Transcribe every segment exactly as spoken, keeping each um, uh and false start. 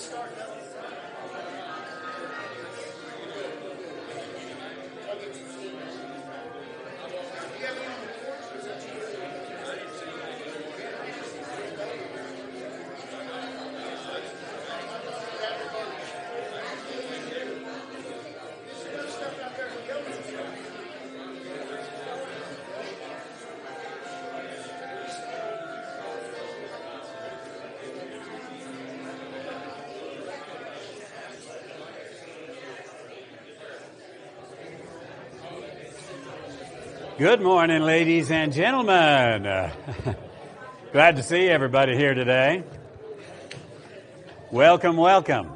Good morning, ladies and gentlemen. Uh, glad to see everybody here today. Welcome, welcome.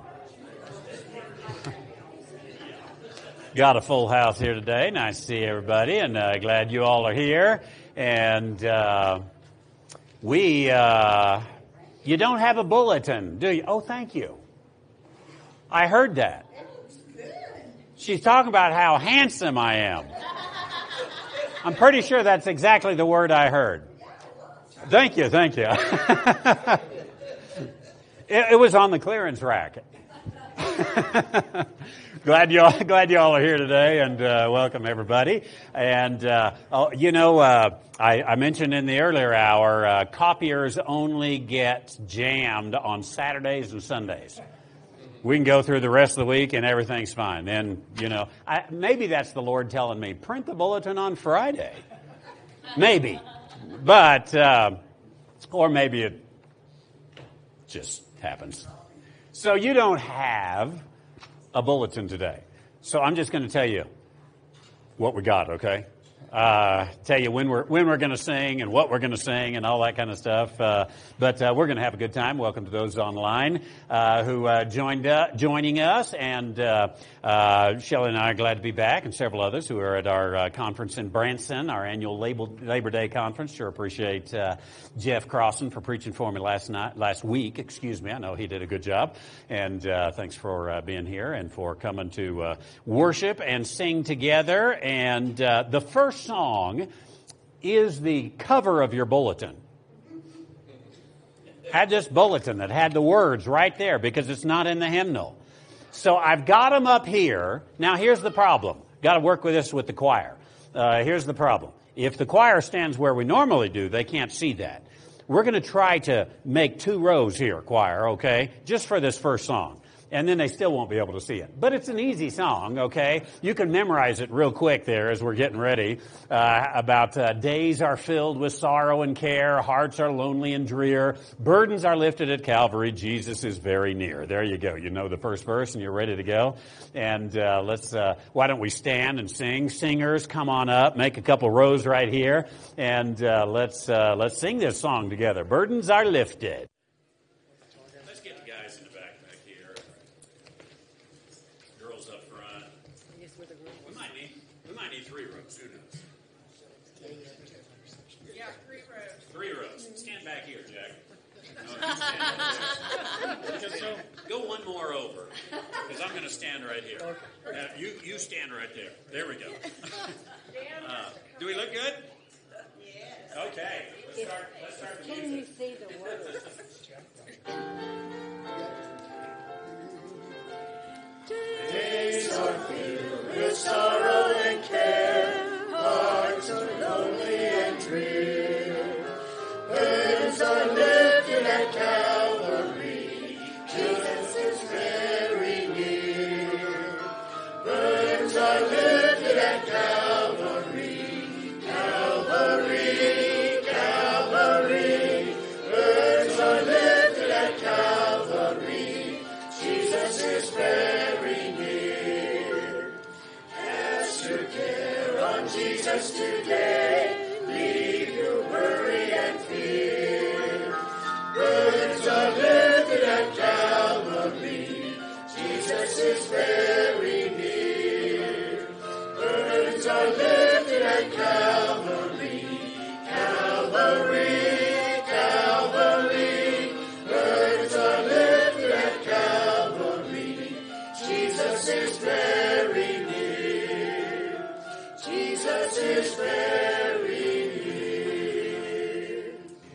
Got a full house here today. Nice to see everybody, and uh, glad you all are here. And uh, we, uh, you don't have a bulletin, do you? Oh, thank you. I heard that. She's talking about how handsome I am. I'm pretty sure that's exactly the word I heard. Thank you, thank you. it, it was on the clearance rack. glad you all, glad you all are here today, and uh, welcome everybody. And uh, oh, you know, uh, I, I mentioned in the earlier hour, uh, copiers only get jammed on Saturdays and Sundays. We can go through the rest of the week and everything's fine. And, you know, I, maybe that's the Lord telling me, print the bulletin on Friday. Maybe. But, uh, or maybe it just happens. So you don't have a bulletin today. So I'm just going to tell you what we got, okay? Uh, tell you when we're when we're going to sing and what we're going to sing and all that kind of stuff. Uh, but uh, we're going to have a good time. Welcome to those online uh, who uh, joined uh, joining us. And uh, uh, Shelley and I are glad to be back, and several others who are at our uh, conference in Branson, our annual Labor, Labor Day conference. Sure appreciate uh, Jeff Crossan for preaching for me last night, last week. Excuse me. I know he did a good job. And uh, thanks for uh, being here and for coming to uh, worship and sing together. And uh, the first song is the cover of your bulletin. Had this bulletin that had the words right there because it's not in the hymnal. So I've got them up here. Now here's the problem. Got to work with this with the choir. Uh, here's the problem. If the choir stands where we normally do, they can't see that. We're going to try to make two rows here, choir, okay? Just for this first song. And then they still won't be able to see it. But it's an easy song, okay? You can memorize it real quick there as we're getting ready. Uh, about uh, days are filled with sorrow and care. Hearts are lonely and drear. Burdens are lifted at Calvary. Jesus is very near. There you go. You know the first verse and you're ready to go. And uh, let's, uh, why don't we stand and sing? Singers, come on up. Make a couple rows right here. And uh, let's, uh, let's sing this song together. Burdens are lifted. Just so, go one more over, because I'm going to stand right here. Uh, you you stand right there. There we go. Uh, do we look good? Yes. Okay. Let's start. Let's start the music. Can you see the words? Days are filled with sorrow and care. Hearts are lonely and drear. Burdens are lifted at Calvary. Jesus is very near. Burdens are lifted at Calvary. Calvary, Calvary. Burdens are lifted at Calvary. Jesus is very near. Cast your care on Jesus today. Leave your worry and fear. Burdens are lifted at Calvary. Jesus is very near. Burdens are lifted at Calvary. Calvary, Calvary. Burdens are lifted at Calvary. Jesus is very near. Jesus is very near.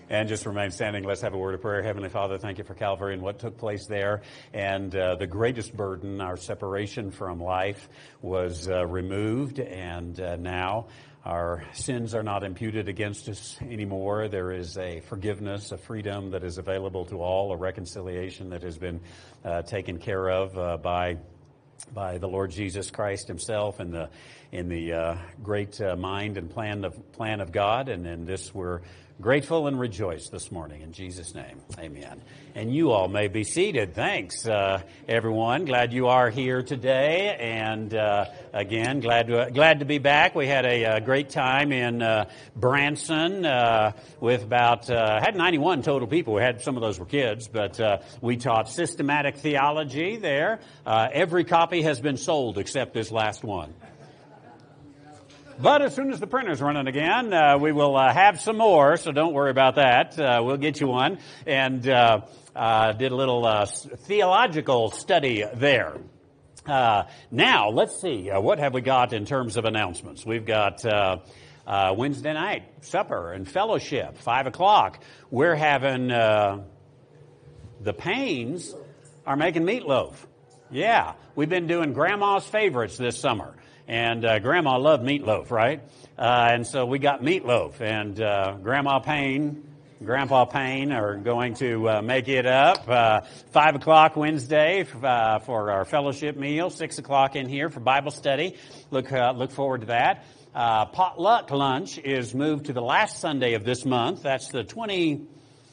and just remain standing. Let's have a word of prayer. Heavenly Father, thank you for Calvary and what took place there. And uh, the greatest burden, our separation from life, was uh, removed. And uh, now our sins are not imputed against us anymore. There is a forgiveness, a freedom that is available to all, a reconciliation that has been uh, taken care of uh, by by the Lord Jesus Christ himself in the in the uh, great uh, mind and plan of plan of God. And in this we're grateful and rejoice this morning. In Jesus' name, amen. And you all may be seated. Thanks, uh, everyone. Glad you are here today. And uh, again, glad to, glad to be back. We had a, a great time in uh, Branson uh, with about, uh, had ninety-one total people. We had some of those were kids, but uh, we taught systematic theology there. Uh, every copy has been sold except this last one. But as soon as the printer's running again, uh, we will uh, have some more, so don't worry about that. Uh, we'll get you one. And uh, uh, did a little uh, theological study there. Uh, now, let's see. Uh, what have we got in terms of announcements? We've got uh, uh, Wednesday night supper and fellowship, five o'clock. We're having, uh, the Paynes are making meatloaf. Yeah, we've been doing Grandma's favorites this summer. And uh, Grandma loved meatloaf, right? Uh, and so we got meatloaf. And uh, Grandma Payne, Grandpa Payne are going to uh, make it up. Uh, five o'clock Wednesday uh, for our fellowship meal. Six o'clock in here for Bible study. Look, uh, look forward to that. Uh, potluck lunch is moved to the last Sunday of this month. That's the twentieth-ish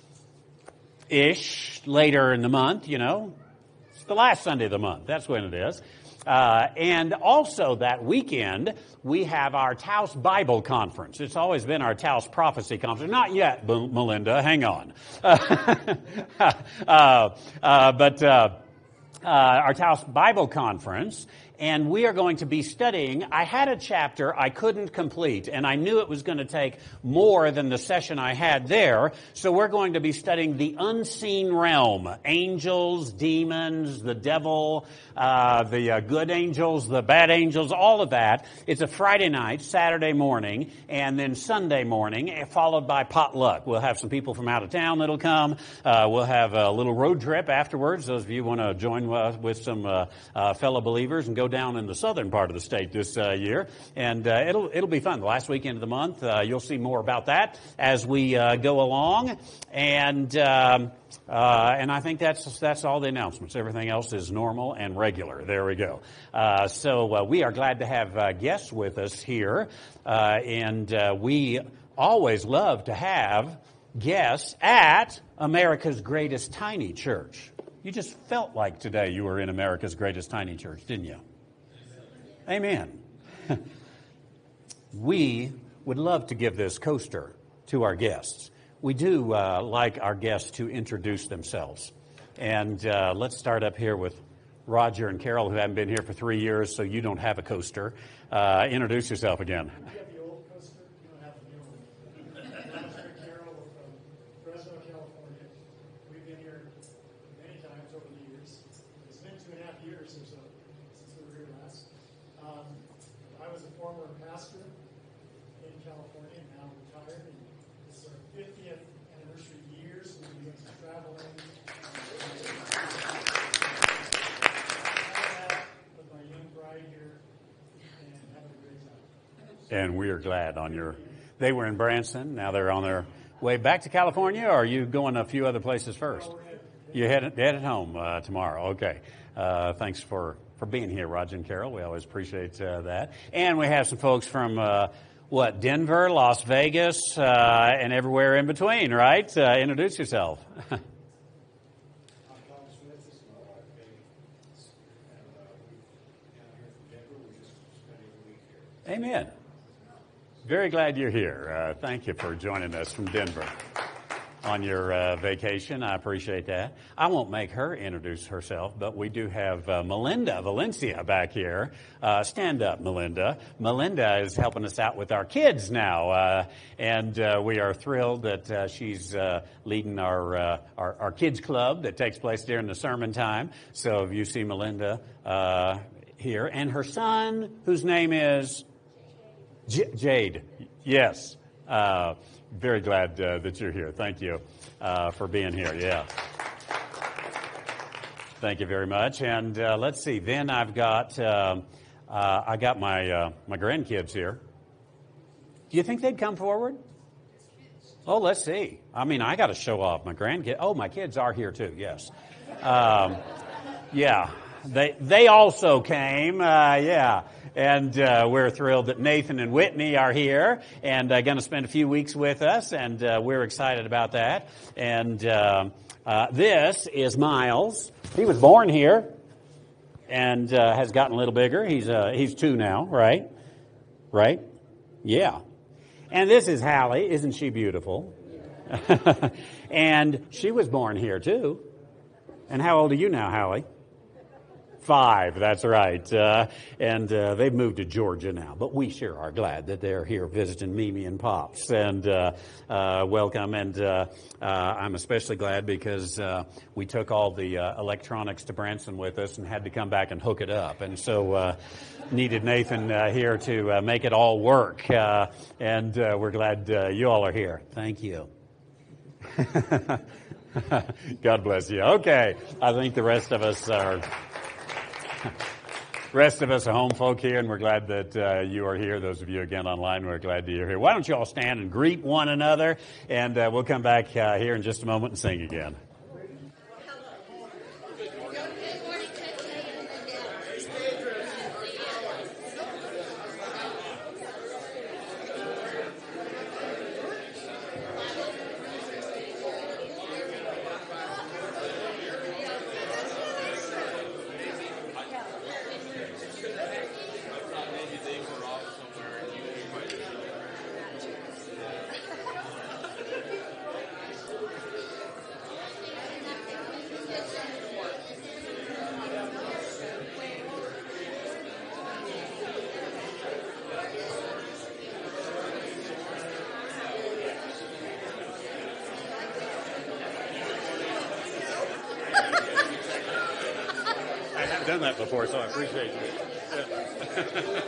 later in the month, you know. It's the last Sunday of the month. That's when it is. Uh, and also that weekend, we have our Taos Bible Conference. It's always been our Taos Prophecy Conference. Not yet, B- Melinda. Hang on. uh, uh, but uh, uh, our Taos Bible Conference. And we are going to be studying. I had a chapter I couldn't complete, and I knew it was going to take more than the session I had there. So we're going to be studying the unseen realm. Angels, demons, the devil, uh, the uh, good angels, the bad angels, all of that. It's a Friday night, Saturday morning, and then Sunday morning, followed by potluck. We'll have some people from out of town that'll come. Uh, we'll have a little road trip afterwards. Those of you who want to join uh, with some uh, uh, fellow believers and go down in the southern part of the state this uh, year, and uh, it'll it'll be fun. The last weekend of the month, uh, you'll see more about that as we uh, go along, and um, uh, and I think that's that's all the announcements. Everything else is normal and regular. There we go. Uh, so uh, we are glad to have uh, guests with us here, uh, and uh, we always love to have guests at America's Greatest Tiny Church. You just felt like today you were in America's Greatest Tiny Church, didn't you? Amen. We would love to give this coaster to our guests. We do uh, like our guests to introduce themselves. And uh, let's start up here with Roger and Carol, who haven't been here for three years, so you don't have a coaster. Uh, introduce yourself again. You have the old coaster, you don't have the new one. Roger and Carol from Fresno, California. We've been here many times over the years. It's been two and a half years or so since we were here last. Um, I was a former pastor in California, now retired, and this is our fiftieth anniversary year, so we've been traveling. With my young bride here, and having a great time. And we are glad on your... They were in Branson, now they're on their way back to California, or are you going a few other places first? You headed, headed home uh, tomorrow, okay. Uh, thanks for... for being here, Roger and Carol. We always appreciate uh, that. And we have some folks from, uh, what, Denver, Las Vegas, uh, and everywhere in between, right? Uh, introduce yourself. I'm Thomas Smith. This is my wife, Peggy. And uh, we're down here from Denver. We're just spending a week here. Amen. Very glad you're here. Uh, thank you for joining us from Denver on your uh, vacation. I appreciate that. I won't make her introduce herself, but we do have uh, Melinda Valencia back here. Uh, stand up, Melinda. Melinda is helping us out with our kids now, uh, and uh, we are thrilled that uh, she's uh, leading our, uh, our our kids club that takes place during the sermon time. So if you see Melinda uh, here, and her son, whose name is J- Jade. Yes. Uh, Very glad uh, that you're here. Thank you uh, for being here. Yeah. Thank you very much. And uh, let's see. Then I've got um, uh, I got my uh, my grandkids here. Do you think they'd come forward? Oh, let's see. I mean, I got to show off my grandkids. Oh, my kids are here too. Yes. Um, yeah. They they also came. Uh, yeah. And uh, we're thrilled that Nathan and Whitney are here and uh, going to spend a few weeks with us, and uh, we're excited about that. And uh, uh, this is Miles. He was born here and uh, has gotten a little bigger. He's uh, he's two now, right? Right? Yeah. And this is Hallie. Isn't she beautiful? And she was born here too. And how old are you now, Hallie? Five, that's right. Uh, and uh, they've moved to Georgia now. But we sure are glad that they're here visiting Mimi and Pops. And uh, uh, welcome. And uh, uh, I'm especially glad because uh, we took all the uh, electronics to Branson with us and had to come back and hook it up. And so uh, needed Nathan uh, here to uh, make it all work. Uh, and uh, we're glad uh, you all are here. Thank you. God bless you. Okay. I think the rest of us are... rest of us are home folk here, and we're glad that uh, you are here. Those of you, again, online, we're glad that you're here. Why don't you all stand and greet one another, and uh, we'll come back uh, here in just a moment and sing again. Done that before, so I appreciate it. Yeah.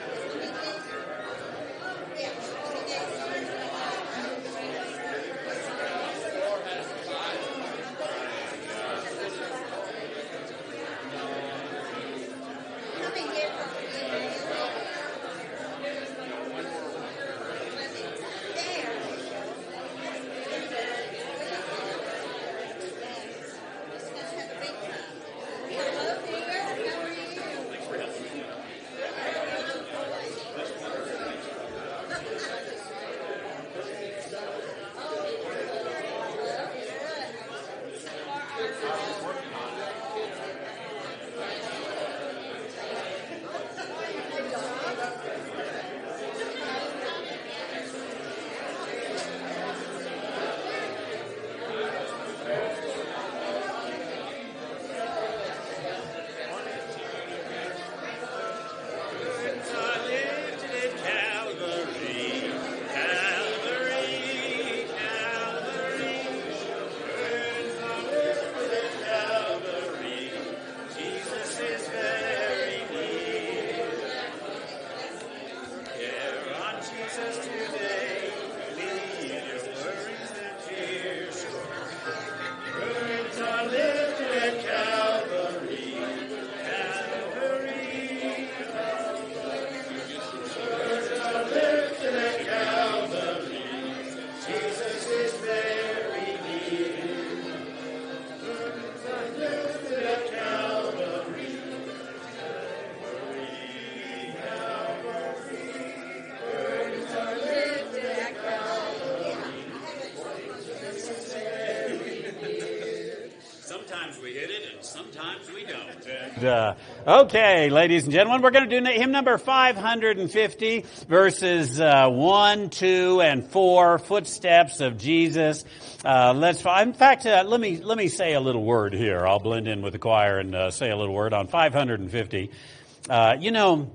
Uh, okay, ladies and gentlemen, we're going to do hymn number five hundred fifty, verses uh, one, two, and four, Footsteps of Jesus. Uh, let's. In fact, uh, let me let me say a little word here. I'll blend in with the choir and uh, say a little word on five hundred fifty. Uh, you know,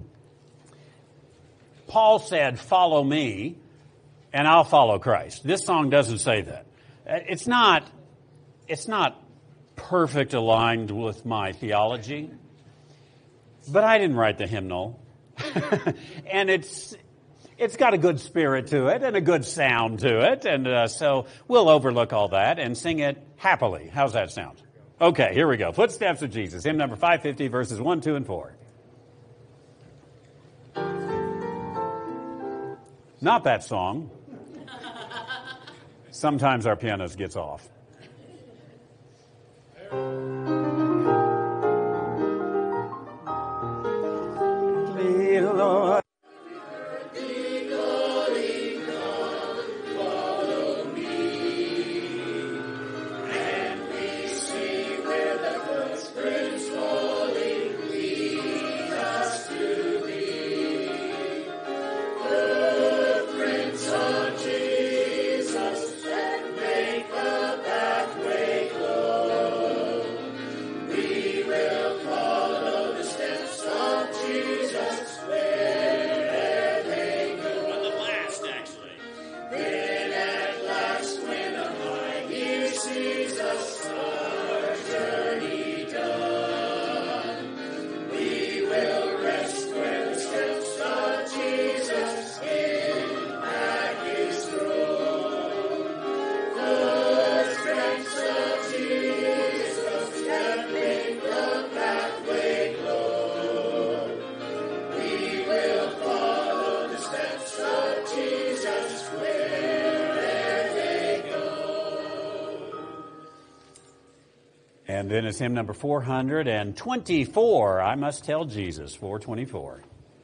Paul said, "Follow me, and I'll follow Christ." This song doesn't say that. It's not. It's not. perfect aligned with my theology, but I didn't write the hymnal. And it's it's got a good spirit to it and a good sound to it. And uh, so we'll overlook all that and sing it happily. How's that sound? Okay, here we go. Footsteps of Jesus, hymn number five fifty, verses one, two, and four. Not that song. Sometimes our pianist gets off. Lord. And then it's hymn number four hundred twenty-four, I Must Tell Jesus, four twenty-four.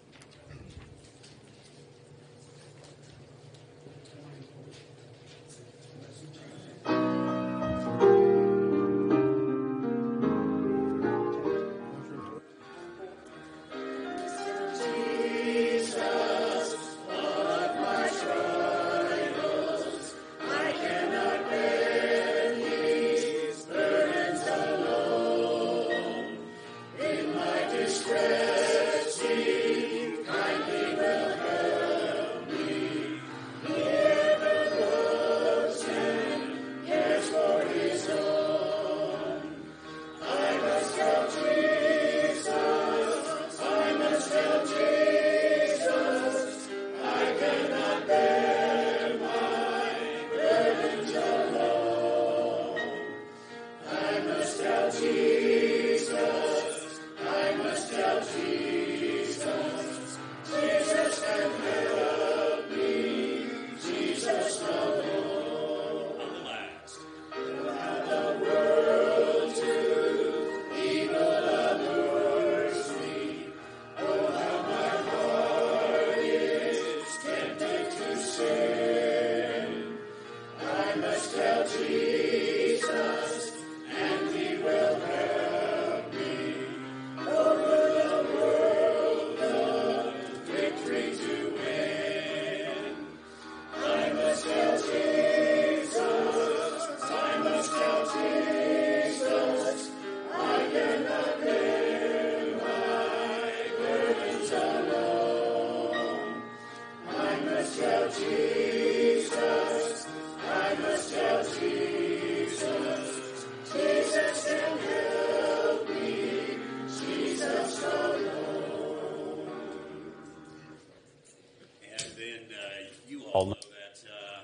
All know that uh,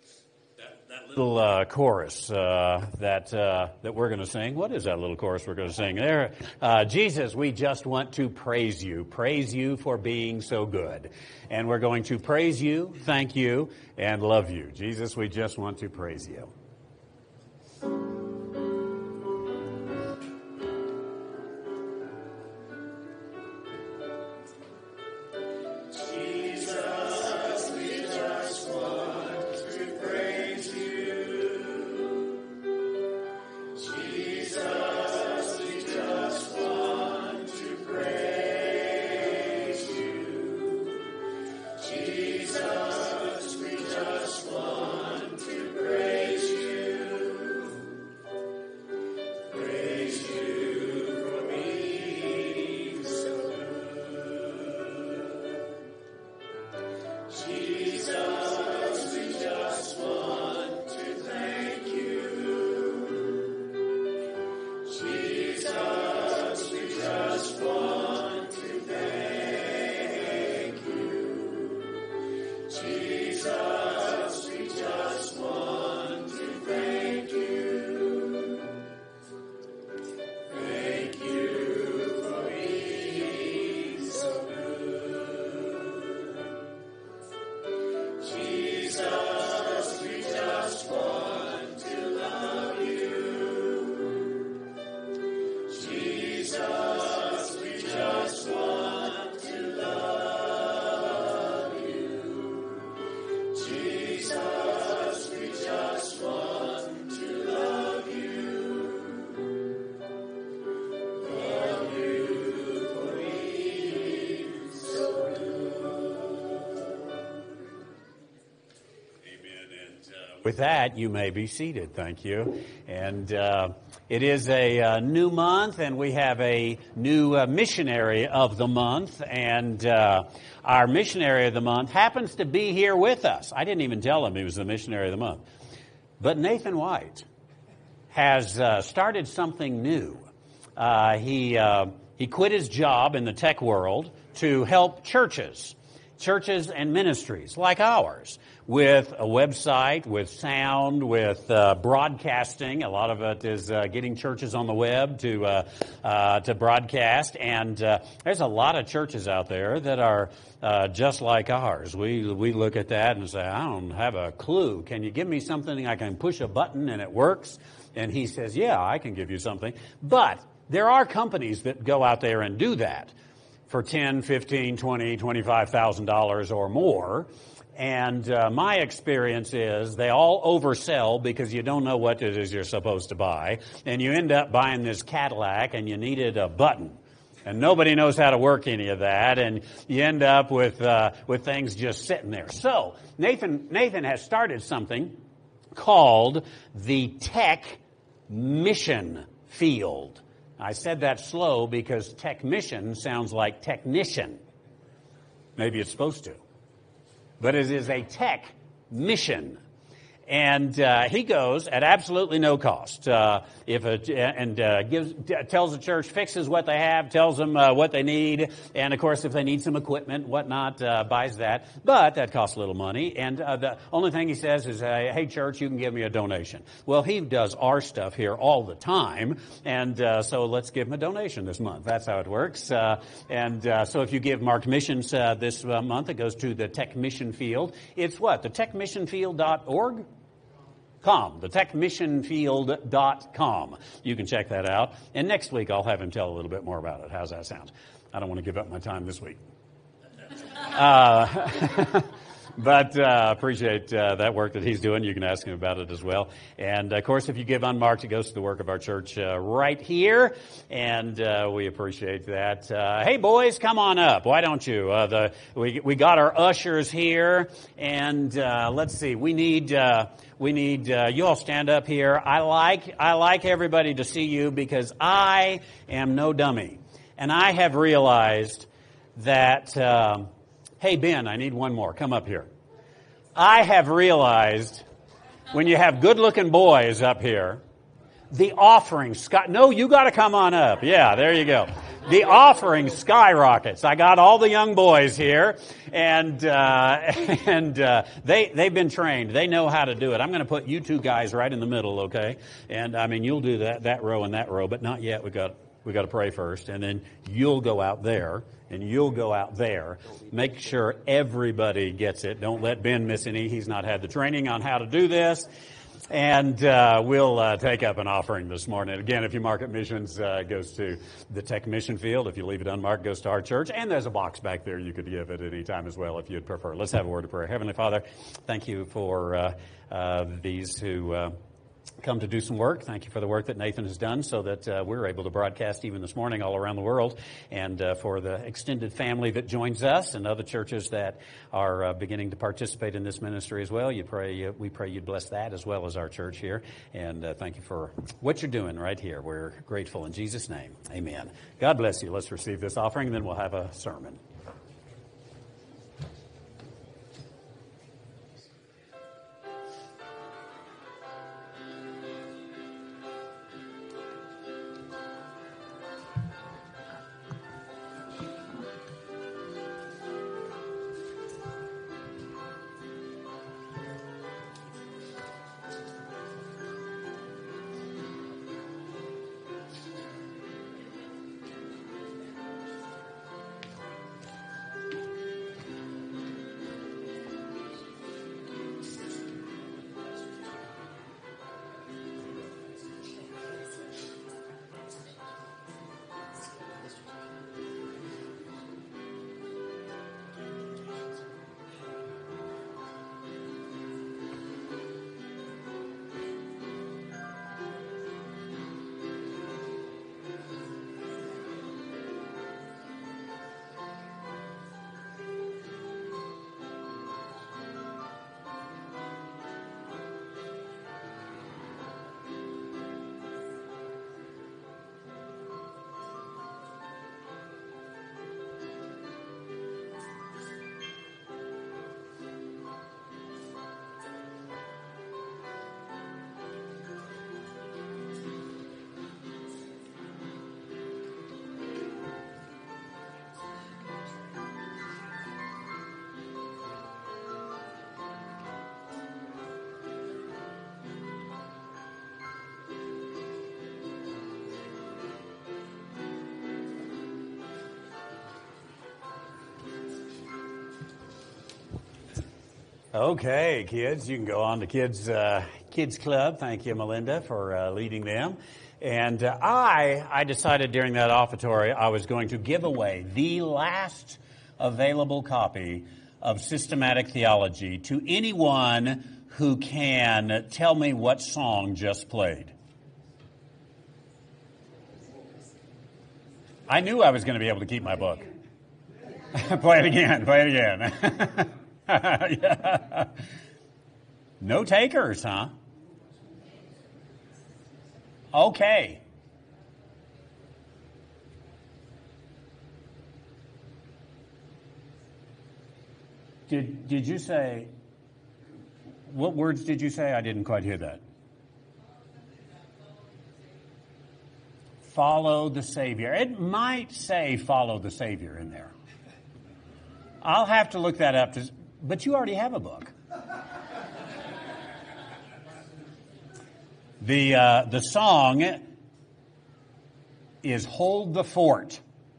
that, that little uh, chorus uh, that uh, that we're going to sing. What is that little chorus we're going to sing there? Uh, Jesus, we just want to praise you, praise you for being so good, and we're going to praise you, thank you, and love you. Jesus, we just want to praise you. Jesus, we just want to praise you. With that, you may be seated. Thank you. And uh, it is a uh, new month, and we have a new uh, missionary of the month. And uh, our missionary of the month happens to be here with us. I didn't even tell him he was the missionary of the month. But Nathan White has uh, started something new. Uh, he uh, he quit his job in the tech world to help churches, churches and ministries like ours, with a website, with sound, with uh, broadcasting. A lot of it is uh, getting churches on the web to uh, uh, to broadcast. And uh, there's a lot of churches out there that are uh, just like ours. We we look at that and say, I don't have a clue. Can you give me something I can push a button and it works? And he says, yeah, I can give you something. But there are companies that go out there and do that for ten, fifteen, twenty, twenty-five thousand dollars or more. And uh, my experience is they all oversell because you don't know what it is you're supposed to buy. And you end up buying this Cadillac and you needed a button. And nobody knows how to work any of that. And you end up with uh, with things just sitting there. So Nathan Nathan has started something called the Tech Mission Field. I said that slow because technician sounds like technician. Maybe it's supposed to. But it is a tech mission. And uh, he goes at absolutely no cost. Uh, if a, and uh, gives tells the church, fixes what they have, tells them uh, what they need, and of course, if they need some equipment, whatnot, uh, buys that. But that costs a little money. And uh, the only thing he says is, uh, "Hey, church, you can give me a donation." Well, he does our stuff here all the time, and uh, so let's give him a donation this month. That's how it works. Uh, and uh, so, if you give marked missions uh, this uh, month, it goes to the Tech Mission Field. It's what? the tech mission field dot org. Com, the tech mission field dot com. You can check that out. And next week, I'll have him tell a little bit more about it. How's that sound? I don't want to give up my time this week. Uh, but uh, appreciate uh, that work that he's doing. You can ask him about it as well. And, of course, if you give unmarked, it goes to the work of our church uh, right here. And uh, we appreciate that. Uh, hey, boys, come on up. Why don't you? Uh, the we, we got our ushers here. And uh, let's see. We need... Uh, We need, uh, you all stand up here. I like, I like everybody to see you because I am no dummy. And I have realized that, um, hey, Ben, I need one more. Come up here. I have realized when you have good-looking boys up here, the offering, sky, no, you got to come on up. Yeah, there you go. The offering skyrockets. I got all the young boys here, and uh, and uh, they they've been trained. They know how to do it. I'm going to put you two guys right in the middle, okay? And I mean, you'll do that that row and that row, but not yet. We got we got to pray first, and then you'll go out there, and you'll go out there. Make sure everybody gets it. Don't let Ben miss any. He's not had the training on how to do this. And uh, we'll uh, take up an offering this morning. Again, if you mark it missions, uh, it goes to the Tech Mission Field. If you leave it unmarked, it goes to our church. And there's a box back there you could give at any time as well if you'd prefer. Let's have a word of prayer. Heavenly Father, thank you for uh, uh, these who uh, come to do some work. Thank you for the work that Nathan has done so that uh, we're able to broadcast even this morning all around the world. And uh, for the extended family that joins us and other churches that are uh, beginning to participate in this ministry as well, you pray, uh, we pray you'd bless that as well as our church here. And uh, thank you for what you're doing right here. We're grateful in Jesus' name. Amen. God bless you. Let's receive this offering, and then we'll have a sermon. Okay, kids, you can go on to Kids uh, Kids Club. Thank you, Melinda, for uh, leading them. And uh, I, I decided during that offertory I was going to give away the last available copy of Systematic Theology to anyone who can tell me what song just played. I knew I was going to be able to keep my book. Play it again, play it again. Yeah. No takers, huh? Okay. Did did you say, what words did you say? I didn't quite hear that. Follow the Savior. It might say follow the Savior in there. I'll have to look that up, to, but you already have a book. The uh, the song is Hold the Fort.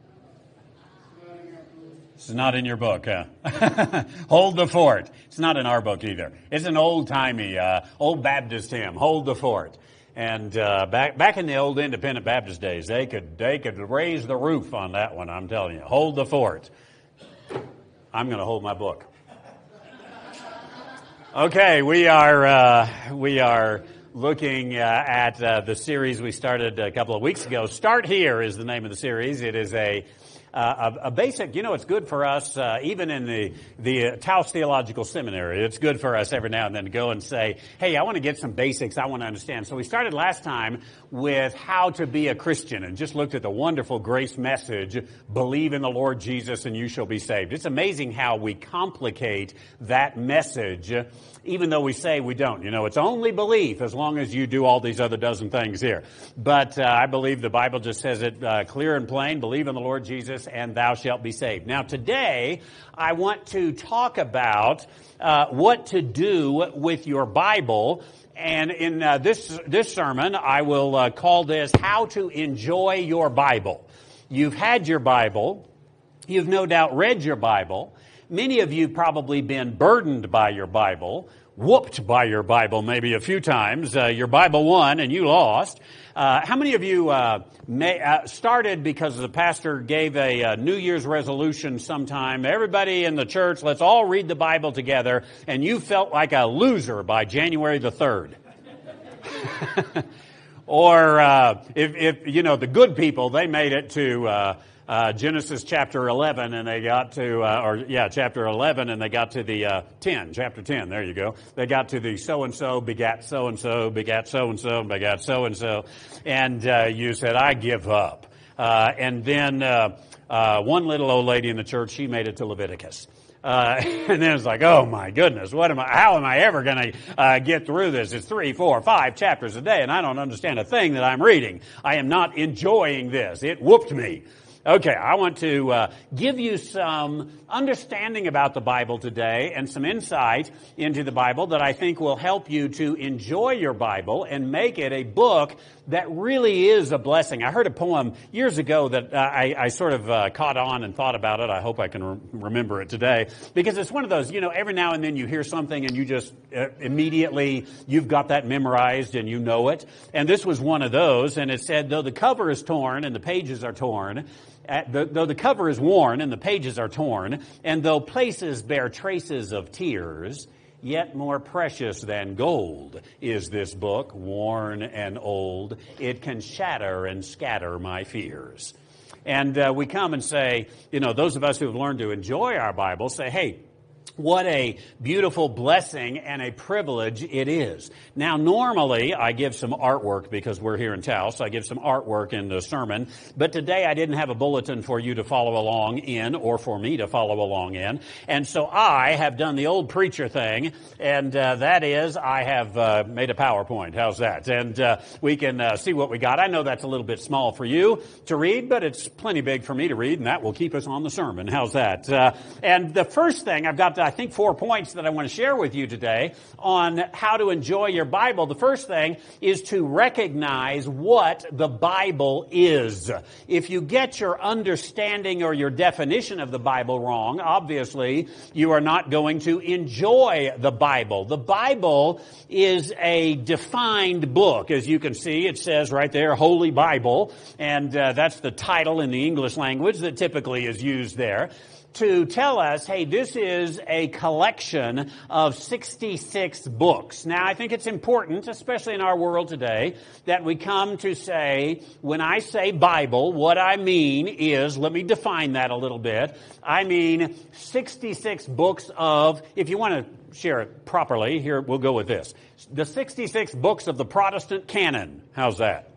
It's not in your book, huh? Hold the Fort. It's not in our book either. It's an old-timey, uh, old Baptist hymn, Hold the Fort. And uh, back back in the old Independent Baptist days, they could they could raise the roof on that one, I'm telling you. Hold the Fort. I'm going to hold my book. Okay, we are uh, we are looking uh, at uh, the series we started a couple of weeks ago. Start Here is the name of the series. It is a Uh, a, a basic, you know, it's good for us, uh, even in the, the uh, Taos Theological Seminary, it's good for us every now and then to go and say, hey, I want to get some basics, I want to understand. So we started last time with how to be a Christian and just looked at the wonderful grace message, believe in the Lord Jesus and you shall be saved. It's amazing how we complicate that message, even though we say we don't. You know, it's only belief as long as you do all these other dozen things here. But uh, I believe the Bible just says it uh, clear and plain, believe in the Lord Jesus and thou shalt be saved. Now today, I want to talk about uh, what to do with your Bible. And in uh, this this sermon, I will uh, call this How to Enjoy Your Bible. You've had your Bible. You've no doubt read your Bible. Many of you probably been burdened by your Bible, whooped by your Bible maybe a few times. Uh, your Bible won and you lost. Uh, how many of you uh, may, uh, started because the pastor gave a uh, New Year's resolution sometime? Everybody in the church, let's all read the Bible together, and you felt like a loser by January the third. Or uh, if, if, you know, the good people, they made it to uh, uh, Genesis chapter eleven, and they got to, uh, or yeah, chapter eleven, and they got to the uh, ten, chapter ten, there you go. They got to the so-and-so begat so-and-so, begat so-and-so, begat so-and-so, and uh, you said, I give up. Uh, and then uh, uh, one little old lady in the church, she made it to Leviticus. Uh, and then it's like, oh my goodness, what am I, how am I ever going to uh, get through this? It's three, four, five chapters a day and I don't understand a thing that I'm reading. I am not enjoying this. It whooped me. Okay, I want to uh, give you some understanding about the Bible today and some insight into the Bible that I think will help you to enjoy your Bible and make it a book that really is a blessing. I heard a poem years ago that uh, I, I sort of uh, caught on and thought about it. I hope I can re- remember it today, because it's one of those, you know, every now and then you hear something and you just uh, immediately, you've got that memorized and you know it. And this was one of those, and it said, though the cover is torn and the pages are torn, At the, though the cover is worn and the pages are torn, and though places bear traces of tears, yet more precious than gold is this book, worn and old. It can shatter and scatter my fears. And uh, we come and say, you know, those of us who have learned to enjoy our Bible say, hey, what a beautiful blessing and a privilege it is. Now, normally, I give some artwork because we're here in Taos. I give some artwork in the sermon. But today, I didn't have a bulletin for you to follow along in or for me to follow along in. And so I have done the old preacher thing, and uh, that is I have uh, made a PowerPoint. How's that? And uh, we can uh, see what we got. I know that's a little bit small for you to read, but it's plenty big for me to read, and that will keep us on the sermon. How's that? Uh, and the first thing I've got to I think, four points that I want to share with you today on how to enjoy your Bible. The first thing is to recognize what the Bible is. If you get your understanding or your definition of the Bible wrong, obviously you are not going to enjoy the Bible. The Bible is a defined book. As you can see, it says right there, Holy Bible, and uh, that's the title in the English language that typically is used there, to tell us, hey, this is a collection of sixty-six books. Now, I think it's important, especially in our world today, that we come to say, when I say Bible, what I mean is, let me define that a little bit, I mean sixty-six books of, if you want to share it properly, here, we'll go with this. The sixty-six books of the Protestant canon. How's that?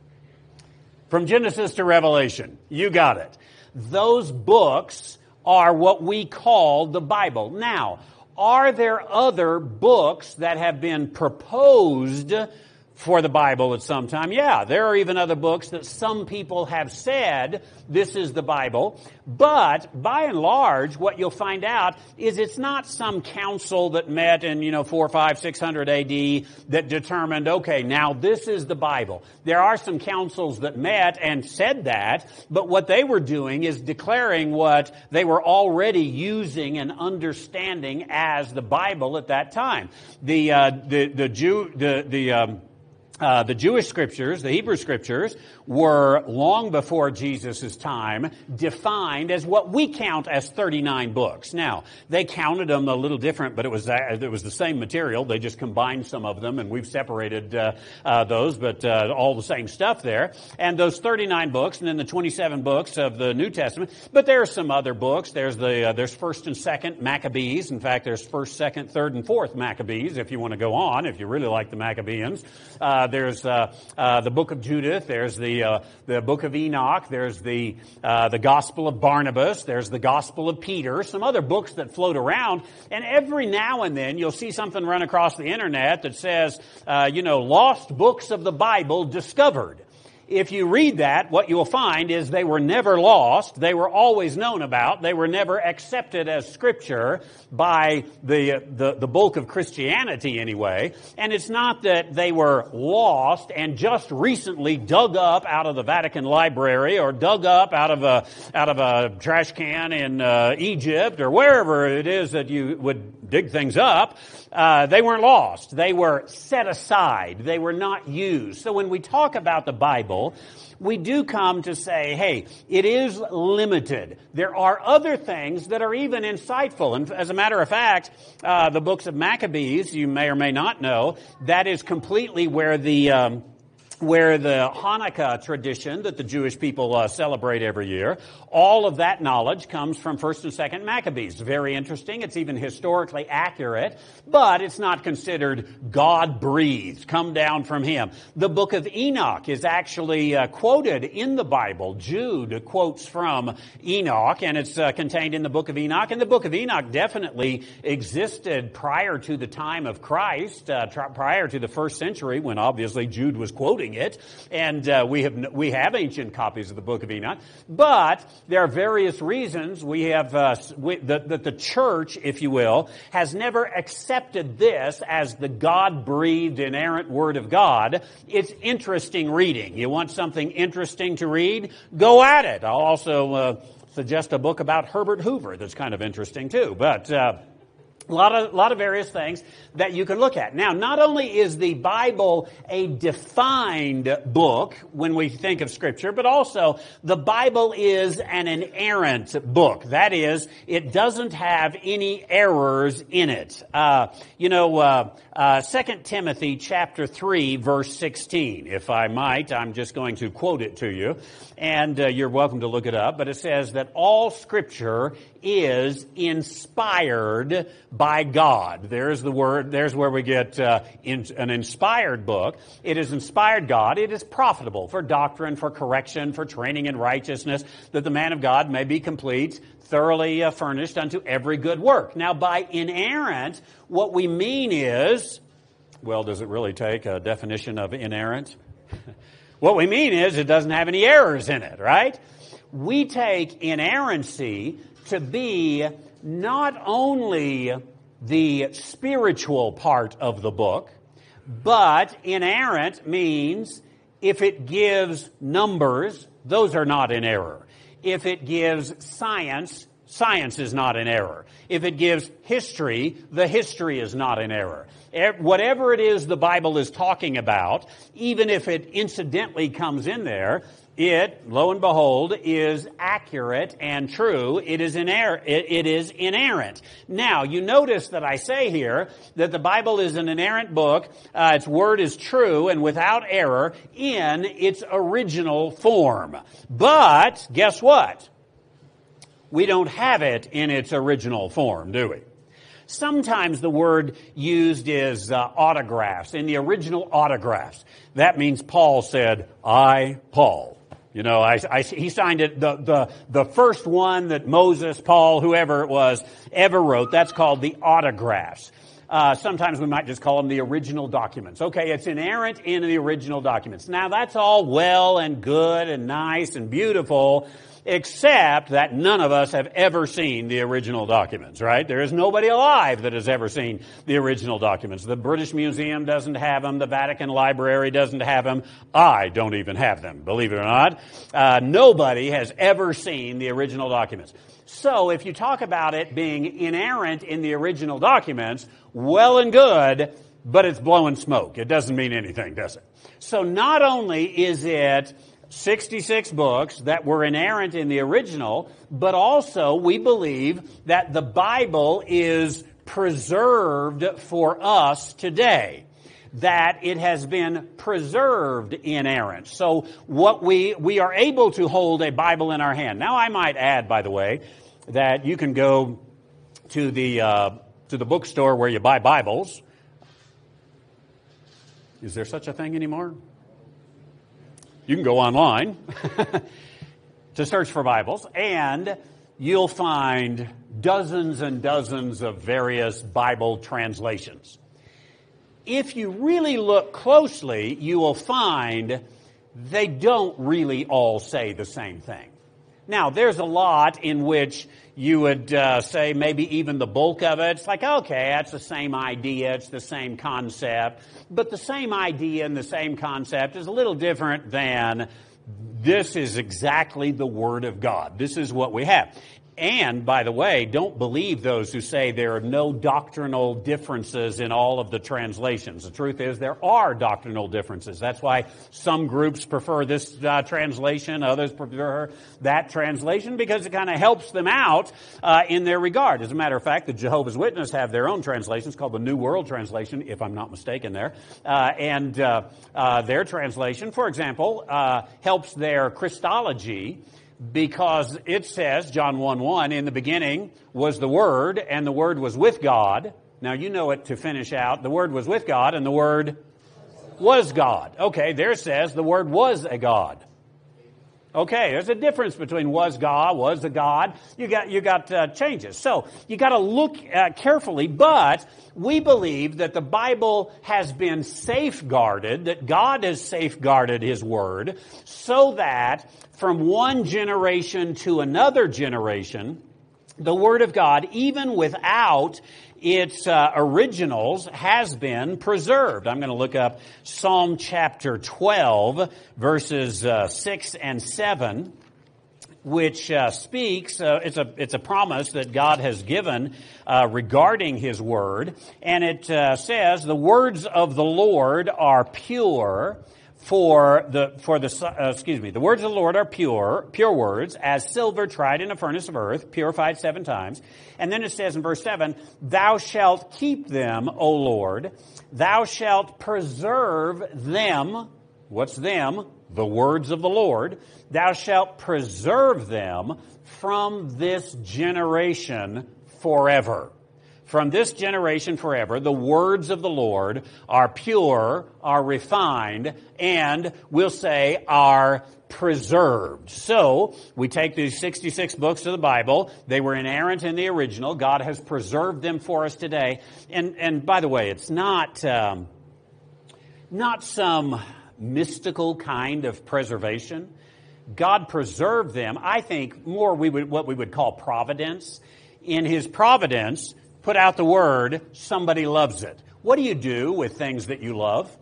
From Genesis to Revelation. You got it. Those books are what we call the Bible. Now, are there other books that have been proposed for the Bible at some time? Yeah, there are even other books that some people have said this is the Bible. But by and large, what you'll find out is it's not some council that met in, you know, four, five, six hundred A D that determined, okay, now this is the Bible. There are some councils that met and said that, but what they were doing is declaring what they were already using and understanding as the Bible at that time. The uh, the the Jew the the um, Uh, the Jewish scriptures, the Hebrew scriptures, were long before Jesus' time defined as what we count as thirty-nine books. Now, they counted them a little different, but it was uh, it was the same material. They just combined some of them, and we've separated uh, uh, those, but uh, all the same stuff there. And those thirty-nine books, and then the twenty-seven books of the New Testament. But there are some other books. There's the uh, there's First and Second Maccabees. In fact, there's First, Second, Third, and Fourth Maccabees. If you want to go on, if you really like the Maccabeans. Uh, There's uh, uh, the Book of Judith. There's the uh, the Book of Enoch. There's the uh, the Gospel of Barnabas. There's the Gospel of Peter. Some other books that float around. And every now and then you'll see something run across the internet that says, uh, you know, lost books of the Bible discovered. If you read that, what you'll find is they were never lost. They were always known about. They were never accepted as Scripture by the, the, the bulk of Christianity anyway. And it's not that they were lost and just recently dug up out of the Vatican Library or dug up out of a, out of a trash can in uh, Egypt or wherever it is that you would dig things up. Uh, they weren't lost. They were set aside. They were not used. So when we talk about the Bible, we do come to say, hey, it is limited. There are other things that are even insightful. And as a matter of fact, uh, the books of Maccabees, you may or may not know, that is completely where the um, where the Hanukkah tradition that the Jewish people uh, celebrate every year, all of that knowledge comes from First and Second Maccabees. Very interesting. It's even historically accurate, but it's not considered God-breathed, come down from him. The book of Enoch is actually uh, quoted in the Bible. Jude quotes from Enoch, and it's uh, contained in the book of Enoch. And the book of Enoch definitely existed prior to the time of Christ, uh, tr- prior to the first century, when obviously Jude was quoting it, and uh, we have we have ancient copies of the book of Enoch. But there are various reasons we have uh, we, that the, the church, if you will, has never accepted this as the God-breathed, inerrant Word of God. It's interesting reading. You want something interesting to read? Go at it. I'll also uh, suggest a book about Herbert Hoover that's kind of interesting too. But uh, A lot of, a lot of various things that you can look at. Now, not only is the Bible a defined book when we think of Scripture, but also the Bible is an inerrant book. That is, it doesn't have any errors in it. Uh, you know, uh, uh, Second Timothy chapter three, verse sixteen, if I might, I'm just going to quote it to you, and uh, you're welcome to look it up, but it says that all Scripture is inspired by God. There's the word, there's where we get uh, in, an inspired book. It is inspired God. It is profitable for doctrine, for correction, for training in righteousness, that the man of God may be complete, thoroughly uh, furnished unto every good work. Now, by inerrant, what we mean is, well, does it really take a definition of inerrant? What we mean is it doesn't have any errors in it, right? We take inerrancy to be not only the spiritual part of the book, but inerrant means if it gives numbers, those are not in error. If it gives science, science is not in error. If it gives history, the history is not in error. Whatever it is the Bible is talking about, even if it incidentally comes in there, it, lo and behold, is accurate and true. It is inerrant. It is inerrant. Now, you notice that I say here that the Bible is an inerrant book. Uh, its word is true and without error in its original form. But, guess what? We don't have it in its original form, do we? Sometimes the word used is uh, autographs, in the original autographs. That means Paul said, I, Paul. You know, I, I, he signed it, the, the, the first one that Moses, Paul, whoever it was, ever wrote. That's called the autographs. Uh, sometimes we might just call them the original documents. Okay, it's inerrant in the original documents. Now, that's all well and good and nice and beautiful, except that none of us have ever seen the original documents, right? There is nobody alive that has ever seen the original documents. The British Museum doesn't have them. The Vatican Library doesn't have them. I don't even have them, believe it or not. Uh, nobody has ever seen the original documents. So if you talk about it being inerrant in the original documents, well and good, but it's blowing smoke. It doesn't mean anything, does it? So not only is it sixty-six books that were inerrant in the original, but also we believe that the Bible is preserved for us today. That it has been preserved inerrant. So what we, we are able to hold a Bible in our hand. Now I might add, by the way, that you can go to the, uh, to the bookstore where you buy Bibles. Is there such a thing anymore? You can go online to search for Bibles, and you'll find dozens and dozens of various Bible translations. If you really look closely, you will find they don't really all say the same thing. Now, there's a lot in which you would uh, say maybe even the bulk of it. It's like, okay, that's the same idea. It's the same concept. But the same idea and the same concept is a little different than this is exactly the Word of God. This is what we have. And, by the way, don't believe those who say there are no doctrinal differences in all of the translations. The truth is there are doctrinal differences. That's why some groups prefer this uh, translation, others prefer that translation, because it kind of helps them out uh, in their regard. As a matter of fact, the Jehovah's Witnesses have their own translations called the New World Translation, if I'm not mistaken there. Uh, and uh, uh, their translation, for example, uh, helps their Christology, because it says, John one one, in the beginning was the Word, and the Word was with God. Now, you know it to finish out. The Word was with God, and the Word was God. Okay, there it says the Word was a God. Okay, there's a difference between was God, was a God. You got you got uh, changes. So you got to look uh, carefully, but we believe that the Bible has been safeguarded, that God has safeguarded His Word, so that from one generation to another generation, the Word of God, even without its uh, originals, has been preserved. I'm going to look up Psalm chapter twelve, verses uh, six and seven, which uh, speaks, uh, it's a it's a promise that God has given uh, regarding His Word. And it uh, says, the words of the Lord are pure, For the, for the, uh, excuse me, the words of the Lord are pure, pure words, as silver tried in a furnace of earth, purified seven times. And then it says in verse seven, thou shalt keep them, O Lord. Thou shalt preserve them. What's them? The words of the Lord. Thou shalt preserve them from this generation forever. From this generation forever, the words of the Lord are pure, are refined, and we'll say are preserved. So, we take these sixty-six books of the Bible. They were inerrant in the original. God has preserved them for us today. And, and by the way, it's not, um, not some mystical kind of preservation. God preserved them. I think more we would, what we would call providence. In His providence, put out the word, somebody loves it. What do you do with things that you love?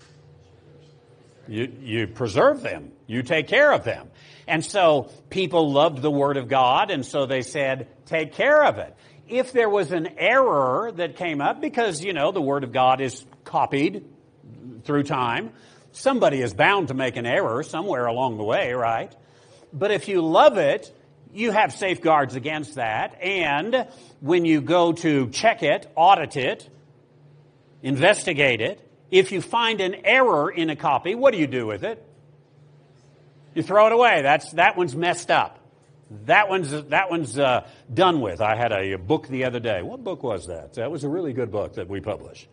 You, you preserve them. You take care of them. And so people loved the Word of God, and so they said, take care of it. If there was an error that came up, because, you know, the Word of God is copied through time, somebody is bound to make an error somewhere along the way, right? But if you love it, you have safeguards against that. And when you go to check it, audit it, investigate it, if you find an error in a copy, what do you do with it? You throw it away. That's that one's messed up. That one's that one's uh, done with. I had a, a book the other day. What book was that? That was a really good book that we published.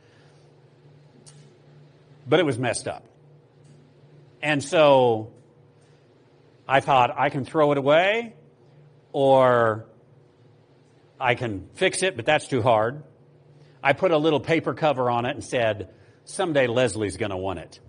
But it was messed up. And so I thought, I can throw it away, or I can fix it, but that's too hard. I put a little paper cover on it and said, someday Leslie's going to want it.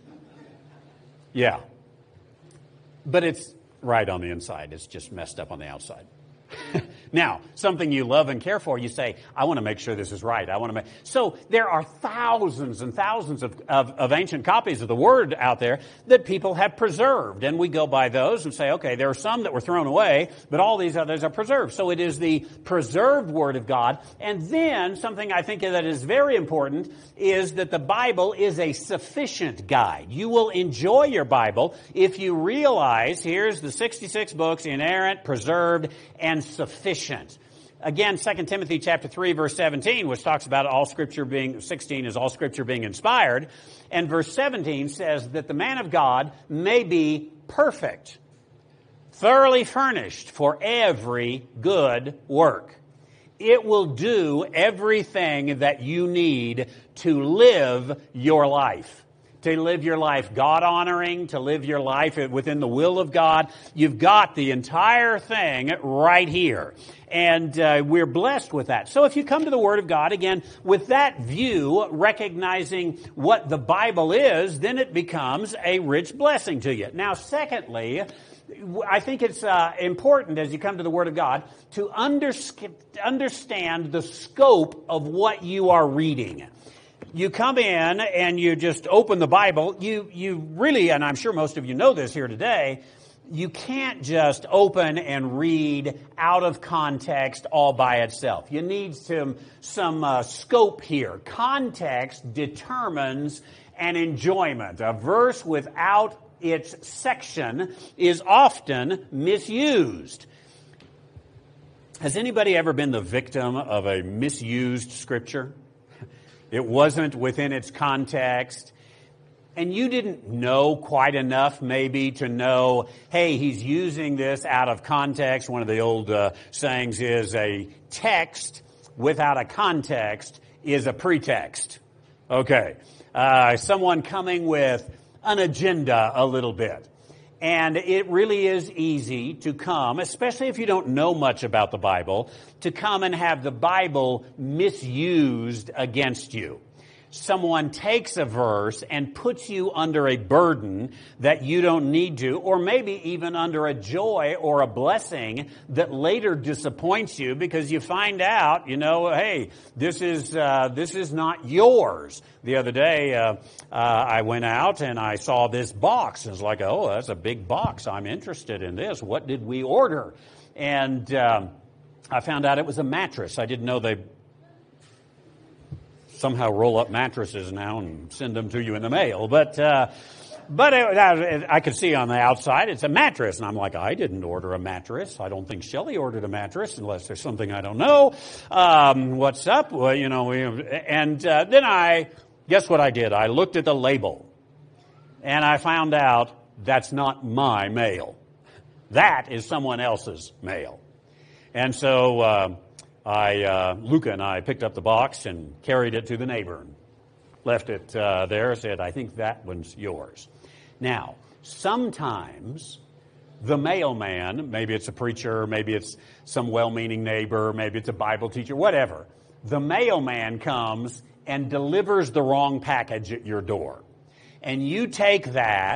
Yeah. But it's right on the inside. It's just messed up on the outside. Now, something you love and care for, you say, I want to make sure this is right. I want to make... So there are thousands and thousands of, of, of ancient copies of the Word out there that people have preserved. And we go by those and say, okay, there are some that were thrown away, but all these others are preserved. So it is the preserved Word of God. And then something I think that is very important is that the Bible is a sufficient guide. You will enjoy your Bible if you realize here's the sixty-six books, inerrant, preserved, and sufficient. Again, Second Timothy chapter three, verse seventeen, which talks about all Scripture being, sixteen is all Scripture being inspired. And verse seventeen says that the man of God may be perfect, thoroughly furnished for every good work. It will do everything that you need to live your life. To live your life God-honoring, to live your life within the will of God. You've got the entire thing right here. And uh, we're blessed with that. So if you come to the Word of God, again, with that view, recognizing what the Bible is, then it becomes a rich blessing to you. Now, secondly, I think it's uh, important as you come to the Word of God to underst- understand the scope of what you are reading. You come in and you just open the Bible. You you really, and I'm sure most of you know this here today, you can't just open and read out of context all by itself. You need some, some uh, scope here. Context determines an enjoyment. A verse without its section is often misused. Has anybody ever been the victim of a misused scripture? It wasn't within its context, and you didn't know quite enough maybe to know, hey, he's using this out of context. One of the old uh, sayings is a text without a context is a pretext. Okay, uh, someone coming with an agenda a little bit. And it really is easy to come, especially if you don't know much about the Bible, to come and have the Bible misused against you. Someone takes a verse and puts you under a burden that you don't need to, or maybe even under a joy or a blessing that later disappoints you because you find out, you know, hey, this is uh, this is not yours. The other day, uh, uh, I went out and I saw this box. And it's like, oh, that's a big box. I'm interested in this. What did we order? And um, I found out it was a mattress. I didn't know they somehow roll up mattresses now and send them to you in the mail. But uh, but it, I could see on the outside it's a mattress. And I'm like, I didn't order a mattress. I don't think Shelley ordered a mattress unless there's something I don't know. Um, what's up? Well, you know, we, and uh, then I, guess what I did? I looked at the label and I found out that's not my mail. That is someone else's mail. And so uh, I, uh, Luca and I picked up the box and carried it to the neighbor and left it uh, there, said, I think that one's yours. Now, sometimes the mailman, maybe it's a preacher, maybe it's some well-meaning neighbor, maybe it's a Bible teacher, whatever, the mailman comes and delivers the wrong package at your door. And you take that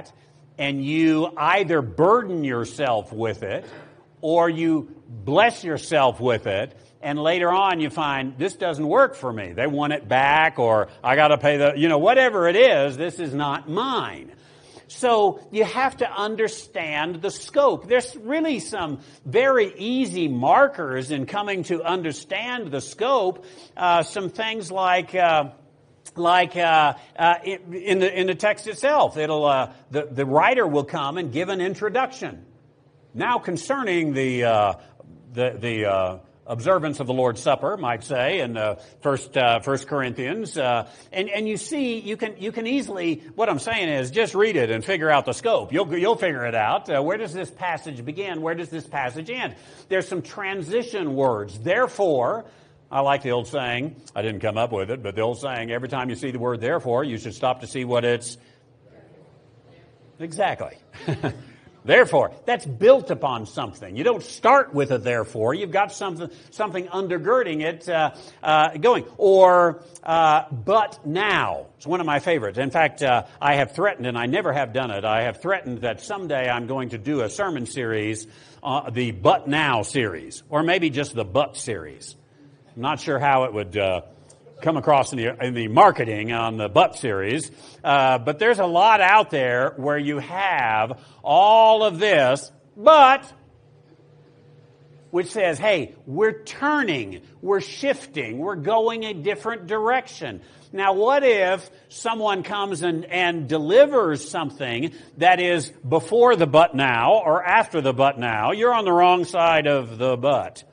and you either burden yourself with it or you bless yourself with it, and later on you find, this doesn't work for me. They want it back, or I got to pay the, you know, whatever it is, this is not mine. So you have to understand the scope. There's really some very easy markers in coming to understand the scope. Uh, some things like, uh, like uh, uh, in the in the text itself, it'll uh, the the writer will come and give an introduction. Now concerning the uh, the the. Uh, observance of the Lord's Supper, might say, in uh, First uh, First Corinthians, uh, and and you see, you can you can easily. What I'm saying is, just read it and figure out the scope. You'll you'll figure it out. Uh, where does this passage begin? Where does this passage end? There's some transition words. Therefore, I like the old saying. I didn't come up with it, but the old saying: every time you see the word "therefore," you should stop to see what it's. Exactly. Therefore, that's built upon something. You don't start with a therefore. You've got something something undergirding it uh, uh, going. Or, uh, but now. It's one of my favorites. In fact, uh, I have threatened, and I never have done it, I have threatened that someday I'm going to do a sermon series, uh, the But Now series, or maybe just the But series. I'm not sure how it would uh, come across in the, in the marketing on the But series. Uh, but there's a lot out there where you have all of this, but, which says, hey, we're turning, we're shifting, we're going a different direction. Now, what if someone comes and, and delivers something that is before the but now or after the but now? You're on the wrong side of the but.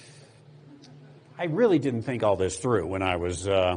I really didn't think all this through when I was, uh,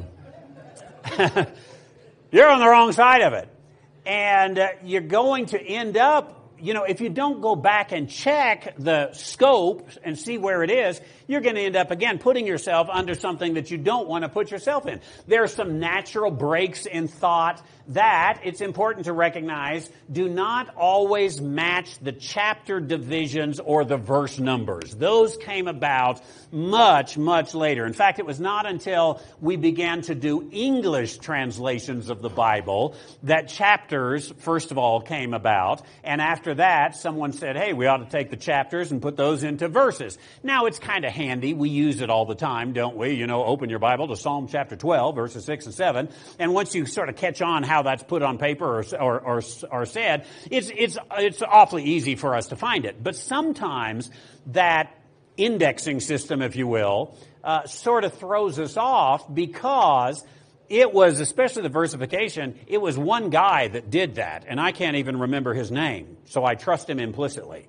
you're on the wrong side of it. And uh, you're going to end up, you know, if you don't go back and check the scope and see where it is, you're going to end up, again, putting yourself under something that you don't want to put yourself in. There are some natural breaks in thought that, it's important to recognize, do not always match the chapter divisions or the verse numbers. Those came about much, much later. In fact, it was not until we began to do English translations of the Bible that chapters, first of all, came about. And after that, someone said, hey, we ought to take the chapters and put those into verses. Now, it's kind of handy. We use it all the time, don't we? You know, open your Bible to Psalm chapter twelve, verses six and seven. And once you sort of catch on how that's put on paper or, or, or, or said, it's, it's, it's awfully easy for us to find it. But sometimes that indexing system, if you will, uh, sort of throws us off because it was, especially the versification, it was one guy that did that. And I can't even remember his name. So I trust him implicitly.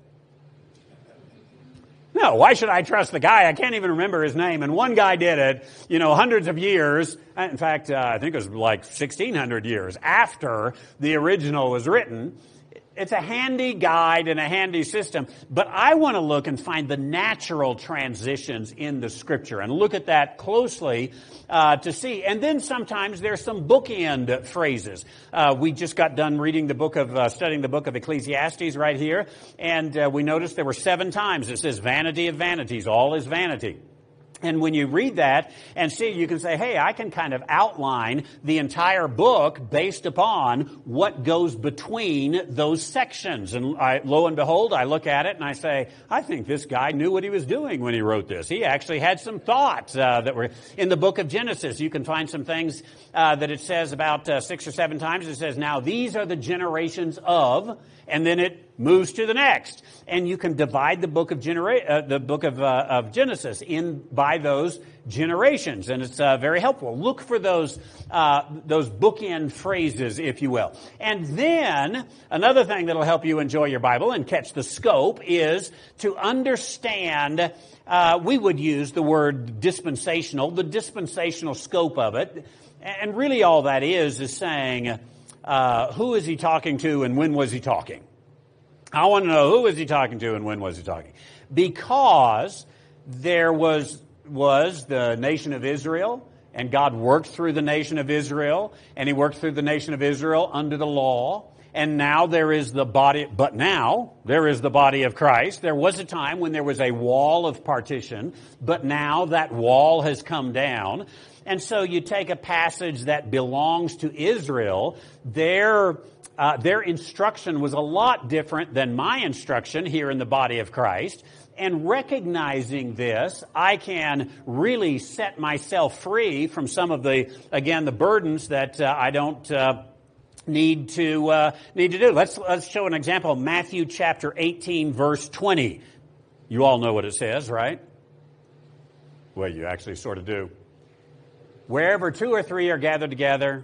No, why should I trust the guy? I can't even remember his name. And one guy did it, you know, hundreds of years. In fact, uh, I think it was like sixteen hundred years after the original was written. It's a handy guide and a handy system. But I want to look and find the natural transitions in the Scripture and look at that closely uh, to see. And then sometimes there's some bookend phrases. Uh, we just got done reading the book of, uh, studying the book of Ecclesiastes right here. And uh, we noticed there were seven times it says vanity of vanities, all is vanity. And when you read that and see, you can say, hey, I can kind of outline the entire book based upon what goes between those sections. And I, lo and behold, I look at it and I say, I think this guy knew what he was doing when he wrote this. He actually had some thoughts uh, that were in the book of Genesis. You can find some things uh, that it says about uh, six or seven times. It says, now these are the generations of, and then it moves to the next. And you can divide the book of genera- uh, the book of, uh, of Genesis in by those generations, and it's uh, very helpful. Look for those uh, those bookend phrases, if you will. And then another thing that'll help you enjoy your Bible and catch the scope is to understand. Uh, we would use the word dispensational, the dispensational scope of it, and really all that is is saying uh, who is he talking to and when was he talking. I want to know who was he talking to and when was he talking. Because there was was the nation of Israel, and God worked through the nation of Israel, and he worked through the nation of Israel under the law. And now there is the body, but now there is the body of Christ. There was a time when there was a wall of partition, but now that wall has come down. And so you take a passage that belongs to Israel, their uh, their instruction was a lot different than my instruction here in the body of Christ. And recognizing this, I can really set myself free from some of the, again, the burdens that uh, I don't uh, need to uh, need to do. Let's let's show an example. Matthew chapter eighteen, verse twenty. You all know what it says, right? Well, you actually sort of do. Wherever two or three are gathered together,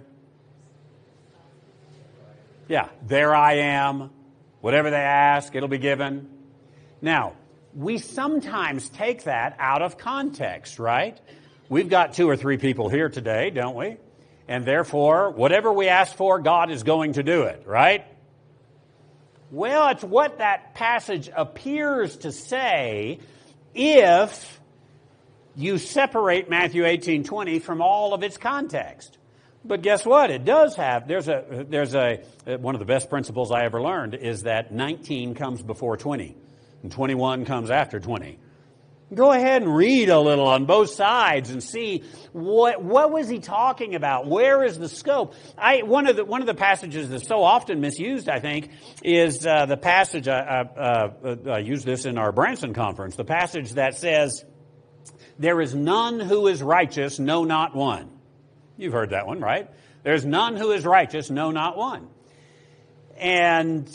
yeah, there I am. Whatever they ask, it'll be given. Now, we sometimes take that out of context, right? We've got two or three people here today, don't we? And therefore, whatever we ask for, God is going to do it, right? Well, it's what that passage appears to say if you separate Matthew eighteen twenty from all of its context. But guess what? It does have, there's a, there's a, one of the best principles I ever learned is that nineteen comes before twenty. And twenty-one comes after twenty. Go ahead and read a little on both sides and see what what was he talking about? Where is the scope? I one of the one of the passages that's so often misused, I think, is uh, the passage. I, I, uh, I used this in our Branson conference. The passage that says, "There is none who is righteous, no, not one." You've heard that one, right? There's none who is righteous, no, not one. And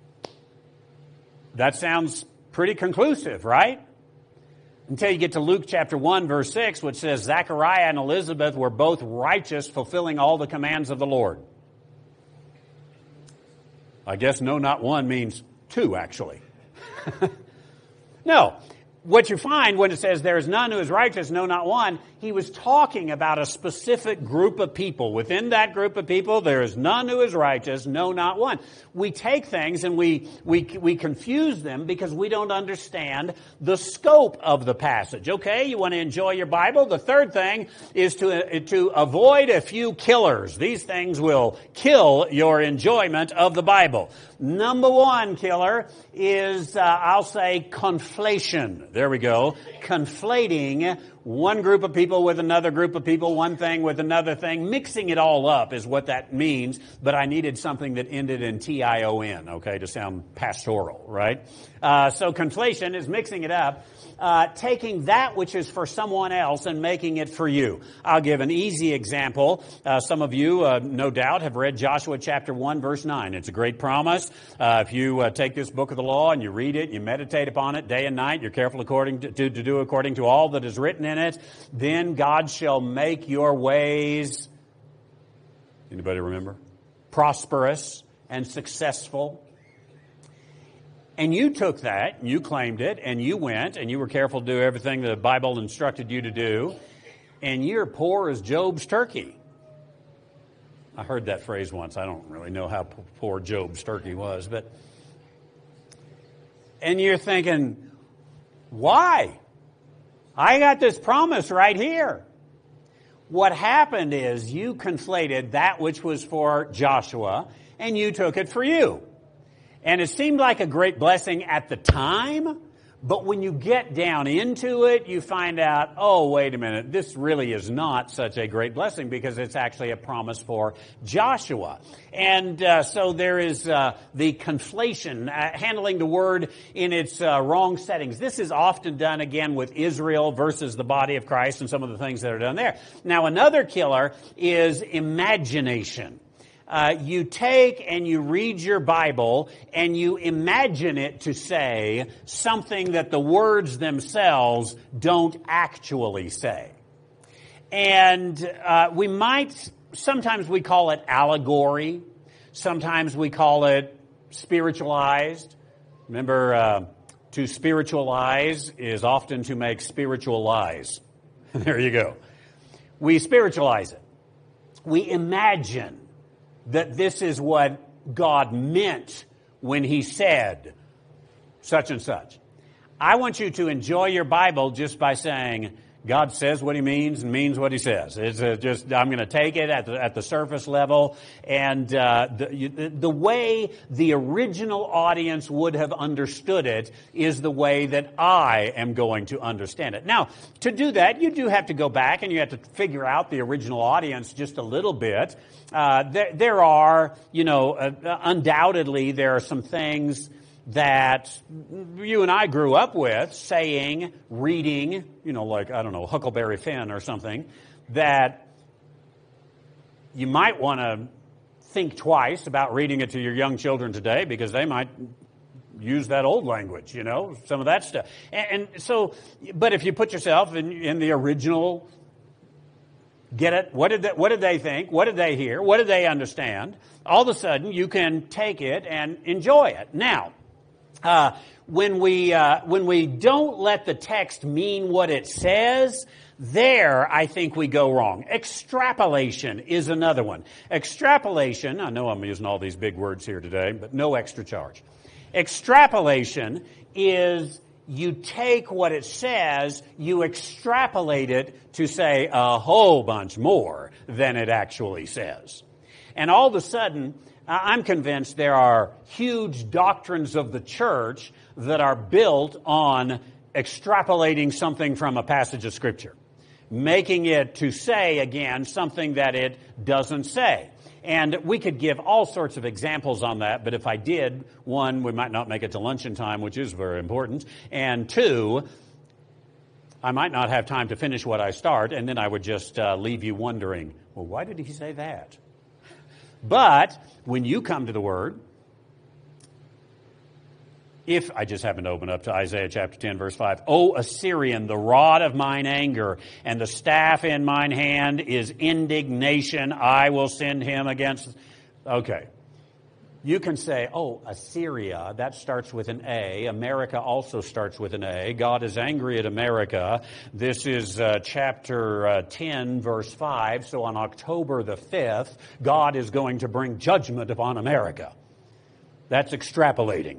that sounds pretty conclusive, right? Until you get to Luke chapter one, verse six, which says, Zechariah and Elizabeth were both righteous, fulfilling all the commands of the Lord. I guess no, not one means two, actually. No. What you find when it says there is none who is righteous, no, not one, he was talking about a specific group of people. Within that group of people, there is none who is righteous, no, not one. We take things and we, we, we confuse them because we don't understand the scope of the passage. Okay, you want to enjoy your Bible? The third thing is to, to avoid a few killers. These things will kill your enjoyment of the Bible. Number one killer is, uh, I'll say, conflation. There we go. Conflating one group of people with another group of people, one thing with another thing. Mixing it all up is what that means, but I needed something that ended in T I O N, okay, to sound pastoral, right? Uh, so conflation is mixing it up, uh, taking that which is for someone else and making it for you. I'll give an easy example. Uh, some of you, uh, no doubt, have read Joshua chapter one, verse nine. It's a great promise. Uh, if you uh, take this book of the law and you read it, you meditate upon it day and night, you're careful according to, to, to do according to all that is written in it, then God shall make your ways, anybody remember? Prosperous and successful. And you took that, and you claimed it, and you went, and you were careful to do everything the Bible instructed you to do, and you're poor as Job's turkey. I heard that phrase once. I don't really know how poor Job's turkey was, but... And you're thinking, why? I got this promise right here. What happened is you conflated that which was for Joshua, and you took it for you. And it seemed like a great blessing at the time, but when you get down into it, you find out, oh, wait a minute, this really is not such a great blessing because it's actually a promise for Joshua. And uh, so there is uh, the conflation, uh, handling the word in its uh, wrong settings. This is often done, again, with Israel versus the body of Christ and some of the things that are done there. Now, another killer is imagination. Uh, you take and you read your Bible and you imagine it to say something that the words themselves don't actually say. And uh, we might, sometimes we call it allegory. Sometimes we call it spiritualized. Remember, uh, to spiritualize is often to make spiritual lies. There you go. We spiritualize it. We imagine that this is what God meant when He said such and such. I want you to enjoy your Bible just by saying, God says what He means and means what He says. It's uh, just, I'm going to take it at the, at the surface level. And uh, the, the way the original audience would have understood it is the way that I am going to understand it. Now, to do that, you do have to go back and you have to figure out the original audience just a little bit. Uh, there, there are, you know, uh, undoubtedly there are some things that you and I grew up with, saying, reading, you know, like, I don't know, Huckleberry Finn or something, that you might want to think twice about reading it to your young children today, because they might use that old language, you know, some of that stuff. And, and so, but if you put yourself in, in the original, get it? What did they, what did they think? What did they hear? What did they understand? All of a sudden, you can take it and enjoy it. Now, Uh, when we uh, when we don't let the text mean what it says, there I think we go wrong. Extrapolation is another one. Extrapolation, I know I'm using all these big words here today, but no extra charge. Extrapolation is you take what it says, you extrapolate it to say a whole bunch more than it actually says. And all of a sudden, I'm convinced there are huge doctrines of the church that are built on extrapolating something from a passage of Scripture, making it to say, again, something that it doesn't say. And we could give all sorts of examples on that, but if I did, one, we might not make it to luncheon time, which is very important, and two, I might not have time to finish what I start, and then I would just uh, leave you wondering, well, why did he say that? But when you come to the Word, if I just happen to open up to Isaiah chapter ten, verse five, O Assyrian, the rod of mine anger, and the staff in mine hand is indignation. I will send him against... Okay. You can say, oh, Assyria, that starts with an A. America also starts with an A. God is angry at America. This is uh, chapter uh, ten, verse five. So on October the fifth, God is going to bring judgment upon America. That's extrapolating.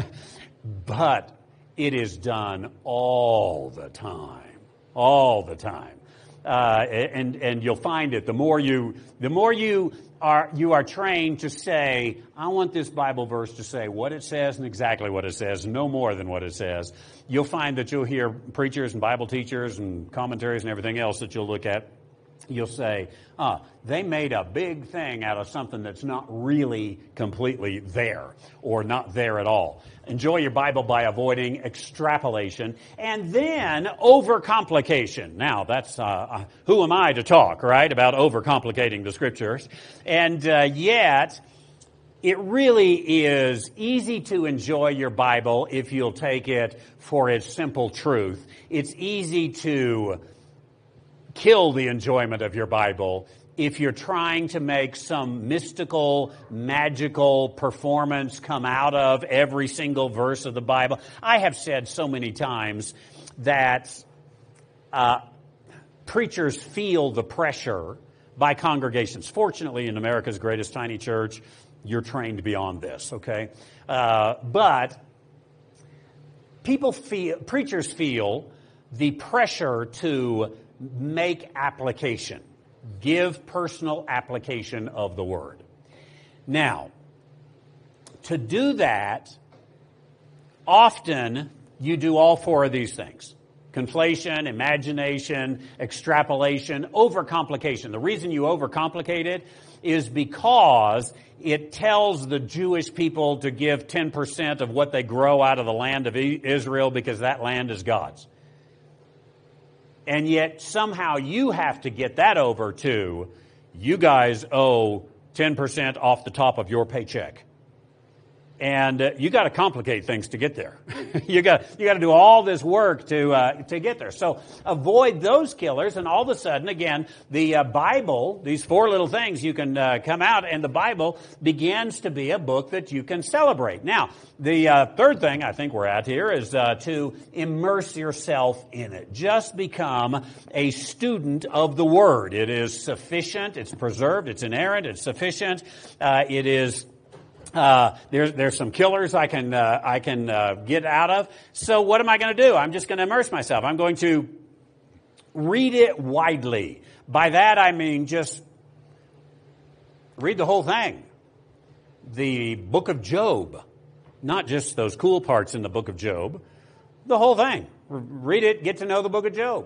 But it is done all the time. All the time. Uh, and, and you'll find it. The more you, the more you are, you are trained to say, I want this Bible verse to say what it says and exactly what it says, no more than what it says. You'll find that you'll hear preachers and Bible teachers and commentaries and everything else that you'll look at. You'll say, ah, they made a big thing out of something that's not really completely there or not there at all. Enjoy your Bible by avoiding extrapolation and then overcomplication. Now, that's, uh, who am I to talk, right, about overcomplicating the Scriptures? And uh, yet, it really is easy to enjoy your Bible if you'll take it for its simple truth. It's easy to kill the enjoyment of your Bible if you're trying to make some mystical, magical performance come out of every single verse of the Bible. I have said so many times that uh, preachers feel the pressure by congregations. Fortunately, in America's greatest tiny church, you're trained beyond this, okay? Uh, but people feel, preachers feel the pressure to make application, give personal application of the Word. Now, to do that, often you do all four of these things. Conflation, imagination, extrapolation, overcomplication. The reason you overcomplicate it is because it tells the Jewish people to give ten percent of what they grow out of the land of Israel because that land is God's. And yet somehow you have to get that over to, you guys owe ten percent off the top of your paycheck. And uh, you got to complicate things to get there. you got you got to do all this work to uh, to get there. So avoid those killers, and all of a sudden, again, the uh, Bible, these four little things, you can uh, come out, and the Bible begins to be a book that you can celebrate. Now, the uh, third thing I think we're at here is uh, to immerse yourself in it. Just become a student of the Word. It is sufficient. It's preserved. It's inerrant. It's sufficient. Uh, it is. Uh, there's, there's some killers I can, uh, I can, uh, get out of. So what am I going to do? I'm just going to immerse myself. I'm going to read it widely. By that I mean just read the whole thing. The book of Job, not just those cool parts in the book of Job, the whole thing. Read it, get to know the book of Job.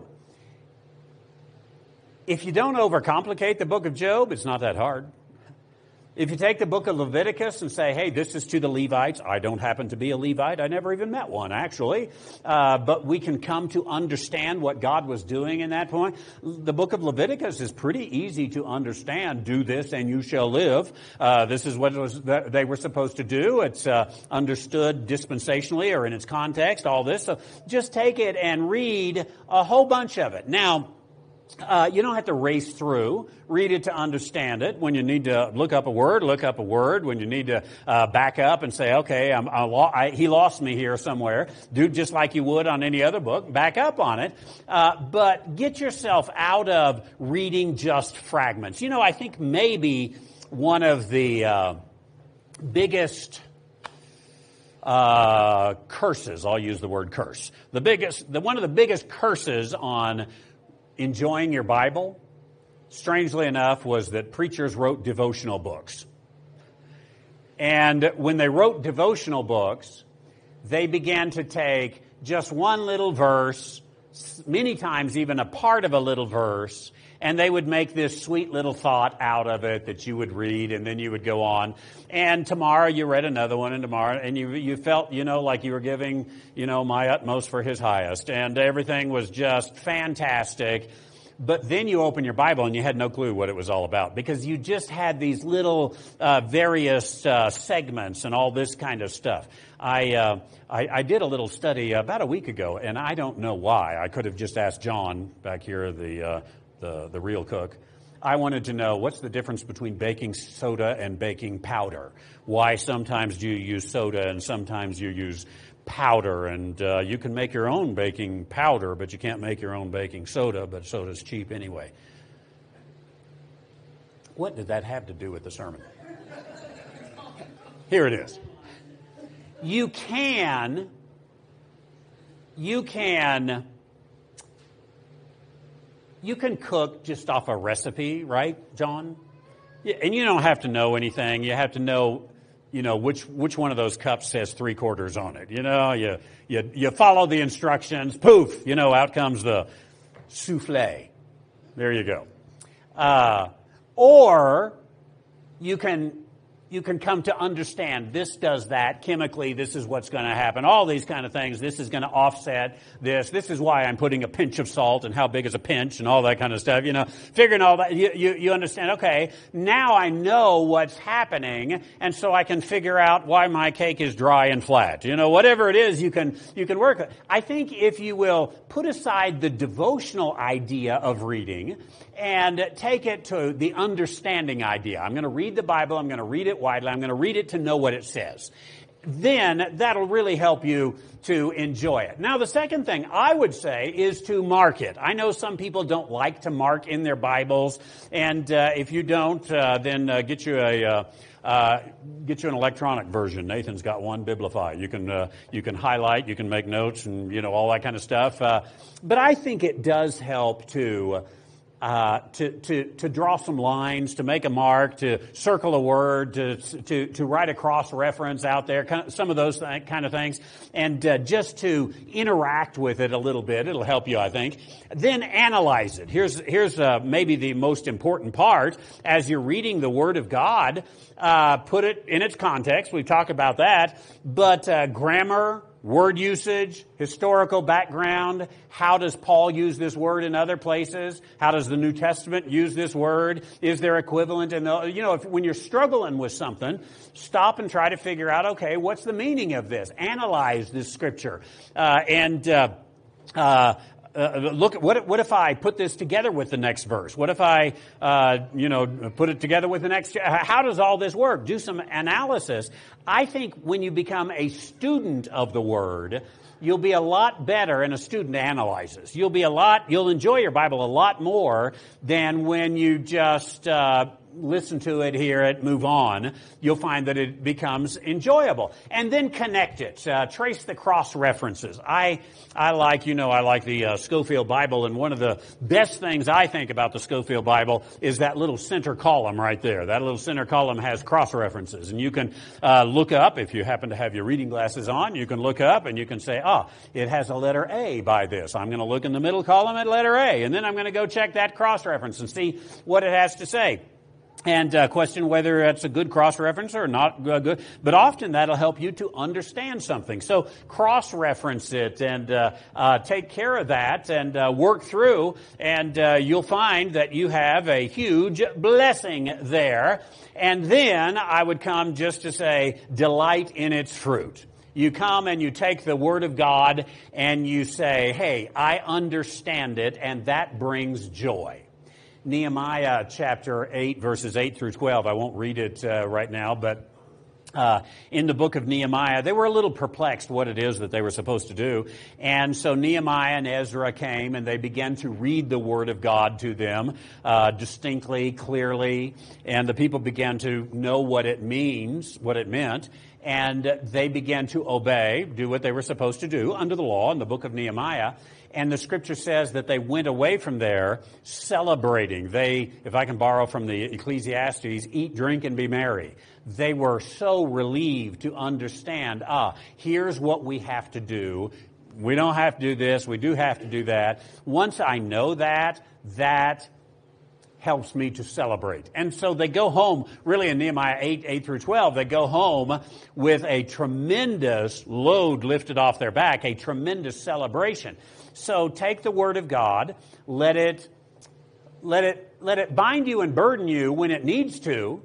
If you don't overcomplicate the book of Job, it's not that hard. If you take the book of Leviticus and say, hey, this is to the Levites. I don't happen to be a Levite. I never even met one, actually. Uh, but we can come to understand what God was doing in that point. The book of Leviticus is pretty easy to understand. Do this and you shall live. Uh, this is what it was that they were supposed to do. It's uh, understood dispensationally or in its context, all this. So just take it and read a whole bunch of it. Now, Uh, you don't have to race through. Read it to understand it. When you need to look up a word, look up a word. When you need to uh, back up and say, okay, I'm, I, I, he lost me here somewhere, do just like you would on any other book. Back up on it. Uh, but get yourself out of reading just fragments. You know, I think maybe one of the uh, biggest uh, curses, I'll use the word curse, the biggest, the one of the biggest curses on enjoying your Bible, strangely enough, was that preachers wrote devotional books. And when they wrote devotional books, they began to take just one little verse, many times even a part of a little verse, and they would make this sweet little thought out of it that you would read, and then you would go on. And tomorrow you read another one, and tomorrow, and you you felt, you know, like you were giving, you know, my utmost for his highest. And everything was just fantastic. But then you open your Bible and you had no clue what it was all about, because you just had these little uh, various uh, segments and all this kind of stuff. I, uh, I I did a little study about a week ago, and I don't know why. I could have just asked John back here, the uh, the the real cook. I wanted to know, what's the difference between baking soda and baking powder? Why sometimes do you use soda and sometimes you use powder? And uh, you can make your own baking powder, but you can't make your own baking soda, but soda's cheap anyway. What did that have to do with the sermon? Here it is. You can, you can... You can cook just off a recipe, right, John? Yeah, and you don't have to know anything. You have to know, you know, which which one of those cups says three quarters on it. You know, you you you follow the instructions. Poof, you know, out comes the souffle. There you go. Uh, or you can you can come to understand this does that chemically. This is what's going to happen. All these kind of things. This is going to offset this. This is why I'm putting a pinch of salt, and how big is a pinch, and all that kind of stuff. You know, figuring all that. You, you, you understand, okay, now I know what's happening, and so I can figure out why my cake is dry and flat. You know, whatever it is, you can, you can work. I think if you will put aside the devotional idea of reading and take it to the understanding idea. I'm going to read the Bible. I'm going to read it widely. I'm going to read it to know what it says. Then that'll really help you to enjoy it. Now, the second thing I would say is to mark it. I know some people don't like to mark in their Bibles, and uh, if you don't, uh, then uh, get you a uh, uh, get you an electronic version. Nathan's got one, Biblify. You can uh, you can highlight, you can make notes, and you know all that kind of stuff. Uh, but I think it does help to. Uh, to, to, to draw some lines, to make a mark, to circle a word, to, to, to write a cross-reference out there, kind of, some of those th- kind of things, and uh, just to interact with it a little bit. It'll help you, I think. Then analyze it. Here's, here's uh, maybe the most important part. As you're reading the Word of God, uh, put it in its context. We've talked about that. But uh, grammar, word usage, historical background. How does Paul use this word in other places? How does the New Testament use this word? Is there equivalent in the, you know, if, when you're struggling with something, stop and try to figure out, okay, what's the meaning of this? Analyze this scripture. Uh, and, uh, uh, Uh, look, what, what if I put this together with the next verse? What if I, uh, you know, put it together with the next? How does all this work? Do some analysis. I think when you become a student of the Word, you'll be a lot better, and a student analyzes. You'll be a lot, you'll enjoy your Bible a lot more than when you just, uh, listen to it, hear it, move on, you'll find that it becomes enjoyable. And then connect it. Uh, trace the cross references. I I like, you know, I like the uh, Scofield Bible, and one of the best things I think about the Scofield Bible is that little center column right there. That little center column has cross references, and you can uh, look up, if you happen to have your reading glasses on, you can look up and you can say, ah, it has a letter A by this. I'm going to look in the middle column at letter A, and then I'm going to go check that cross reference and see what it has to say. And uh, question whether it's a good cross-reference or not uh, good. But often that'll help you to understand something. So cross-reference it and uh, uh, take care of that and uh, work through. And uh, you'll find that you have a huge blessing there. And then I would come just to say, delight in its fruit. You come and you take the Word of God and you say, hey, I understand it, and that brings joy. Nehemiah chapter eight, verses eight through twelve. I won't read it uh, right now, but uh, in the book of Nehemiah, they were a little perplexed what it is that they were supposed to do. And so Nehemiah and Ezra came and they began to read the Word of God to them uh, distinctly, clearly. And the people began to know what it means, what it meant. And they began to obey, do what they were supposed to do under the law in the book of Nehemiah. And the scripture says that they went away from there celebrating. They, if I can borrow from the Ecclesiastes, eat, drink, and be merry. They were so relieved to understand, ah, here's what we have to do. We don't have to do this. We do have to do that. Once I know that, that helps me to celebrate. And so they go home, really in Nehemiah eight, eight through twelve, they go home with a tremendous load lifted off their back, a tremendous celebration. So take the Word of God, let it, let it, let it bind you and burden you when it needs to,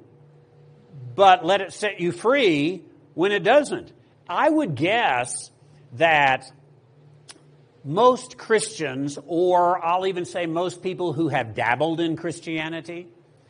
but let it set you free when it doesn't. I would guess that most Christians, or I'll even say most people who have dabbled in Christianity,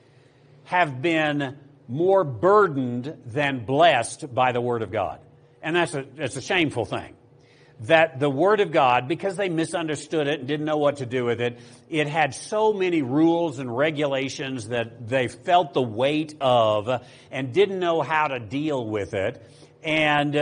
have been more burdened than blessed by the Word of God. And that's a, that's a shameful thing. That the Word of God, because they misunderstood it and didn't know what to do with it, it had so many rules and regulations that they felt the weight of and didn't know how to deal with it. And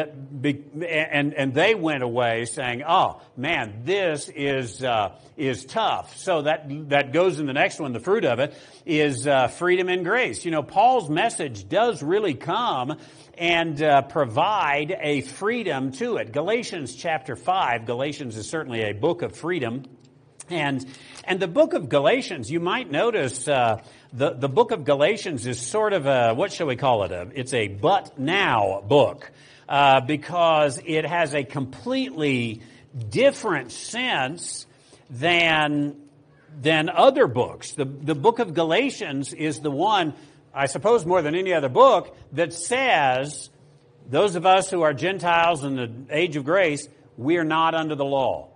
and and they went away saying, "Oh man, this is uh, is tough." So that that goes in the next one. The fruit of it is uh, freedom and grace. You know, Paul's message does really come and uh, provide a freedom to it. Galatians chapter five. Galatians is certainly a book of freedom. And and the book of Galatians, you might notice uh, the the book of Galatians is sort of a, what shall we call it? A, it's a but now book uh, because it has a completely different sense than than other books. The the book of Galatians is the one, I suppose, more than any other book that says those of us who are Gentiles in the age of grace, we are not under the law.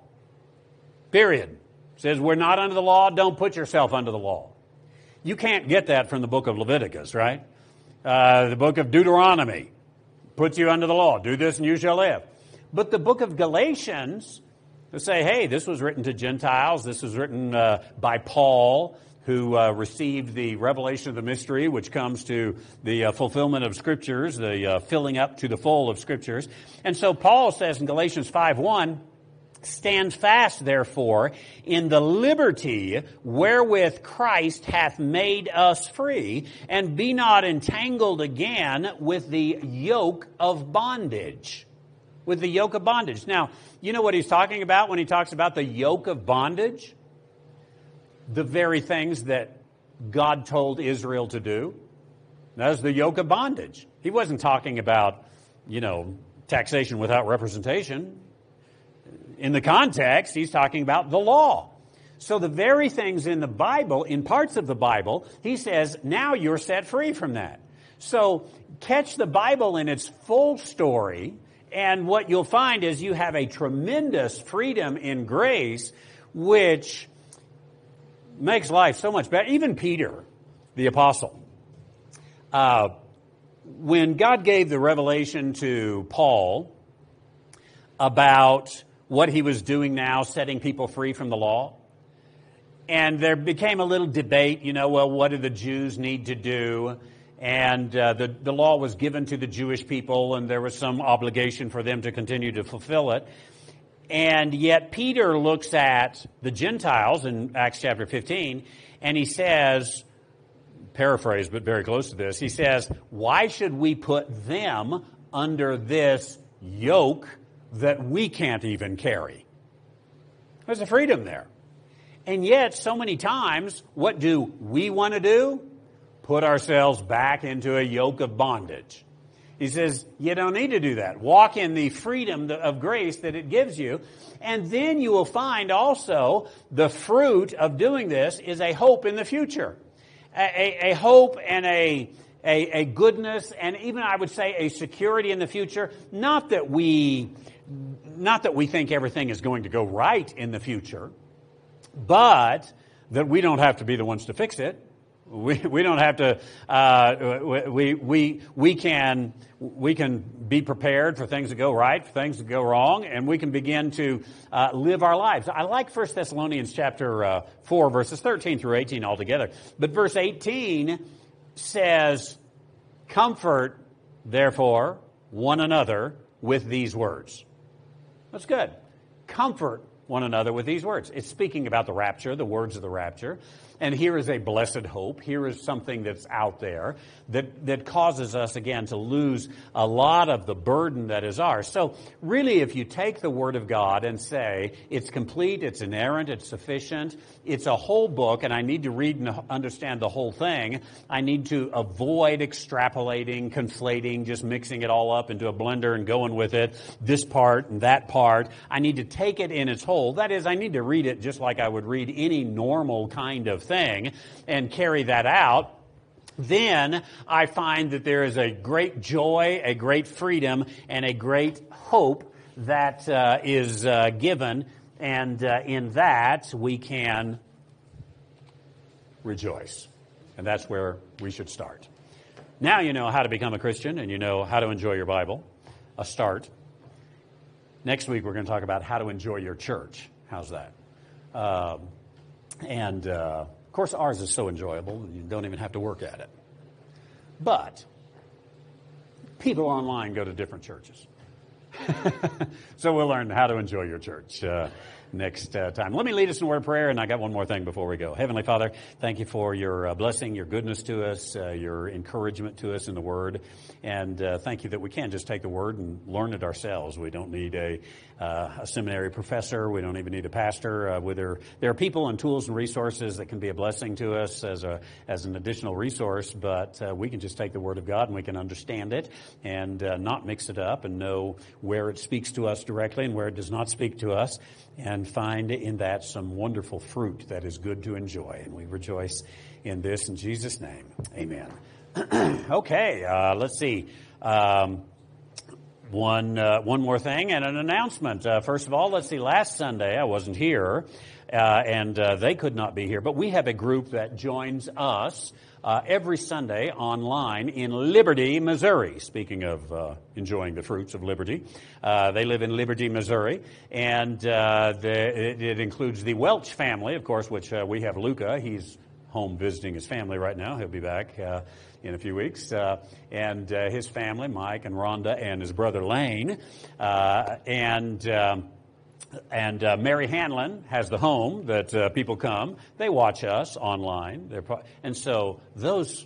Period. Says we're not under the law, don't put yourself under the law. You can't get that from the book of Leviticus, right? Uh, the book of Deuteronomy puts you under the law. Do this and you shall live. But the book of Galatians, they say, hey, this was written to Gentiles. This was written uh, by Paul, who uh, received the revelation of the mystery, which comes to the uh, fulfillment of Scriptures, the uh, filling up to the full of Scriptures. And so Paul says in Galatians five one, stand fast, therefore, in the liberty wherewith Christ hath made us free, and be not entangled again with the yoke of bondage. With the yoke of bondage. Now, you know what he's talking about when he talks about the yoke of bondage? The very things that God told Israel to do. That's the yoke of bondage. He wasn't talking about, you know, taxation without representation. In the context, he's talking about the law. So the very things in the Bible, in parts of the Bible, he says, now you're set free from that. So catch the Bible in its full story, and what you'll find is you have a tremendous freedom in grace, which makes life so much better. Even Peter, the apostle, uh, when God gave the revelation to Paul about what he was doing now, setting people free from the law, and there became a little debate, you know, well, what do the Jews need to do? And uh, the, the law was given to the Jewish people, and there was some obligation for them to continue to fulfill it. And yet Peter looks at the Gentiles in Acts chapter fifteen, and he says, paraphrase, but very close to this, he says, why should we put them under this yoke that we can't even carry? There's a freedom there. And yet, so many times, what do we want to do? Put ourselves back into a yoke of bondage. He says, you don't need to do that. Walk in the freedom of grace that it gives you. And then you will find also the fruit of doing this is a hope in the future. A, a, a hope and a, a, a goodness and even, I would say, a security in the future. Not that we, not that we think everything is going to go right in the future, but that we don't have to be the ones to fix it. We we don't have to. Uh, we we we can we can be prepared for things to go right, for things to go wrong, and we can begin to uh, live our lives. I like First Thessalonians chapter uh, four, verses thirteen through eighteen altogether. But verse eighteen says, "Comfort, therefore, one another with these words." That's good. Comfort one another with these words. It's speaking about the rapture, the words of the rapture. And here is a blessed hope. Here is something that's out there that, that causes us, again, to lose a lot of the burden that is ours. So really, if you take the Word of God and say, it's complete, it's inerrant, it's sufficient, it's a whole book, and I need to read and understand the whole thing, I need to avoid extrapolating, conflating, just mixing it all up into a blender and going with it, this part and that part. I need to take it in its whole. That is, I need to read it just like I would read any normal kind of thing and carry that out. Then I find that there is a great joy, a great freedom, and a great hope that uh, is uh, given, and uh, in that we can rejoice. And that's where we should start. Now you know how to become a Christian, and you know how to enjoy your Bible. A start. Next week we're going to talk about how to enjoy your church. How's that? Um, and uh, of course, ours is so enjoyable, you don't even have to work at it. But people online go to different churches. So we'll learn how to enjoy your church uh, next uh, time. Let me lead us in a word of prayer, and I got one more thing before we go. Heavenly Father, thank you for your uh, blessing, your goodness to us, uh, your encouragement to us in the Word, and uh, thank you that we can just take the Word and learn it ourselves. We don't need a, uh, a seminary professor. We don't even need a pastor. Uh, whether there are people and tools and resources that can be a blessing to us as a as an additional resource, but uh, we can just take the Word of God and we can understand it and uh, not mix it up and know where it speaks to us directly and where it does not speak to us, and find in that some wonderful fruit that is good to enjoy. And we rejoice in this in Jesus' name. Amen. Okay, uh, let's see. Um, one uh, one more thing and an announcement. Uh, first of all, let's see. Last Sunday I wasn't here, uh, and uh, they could not be here, but we have a group that joins us Uh, every Sunday online in Liberty, Missouri. Speaking of uh, enjoying the fruits of liberty, uh, they live in Liberty, Missouri, and uh, the, it, it includes the Welch family, of course, which uh, we have Luca. He's home visiting his family right now. He'll be back uh, in a few weeks. Uh, and uh, his family, Mike and Rhonda, and his brother Lane, uh, and um, And uh, Mary Hanlon has the home that uh, people come. They watch us online. They're pro- and so those,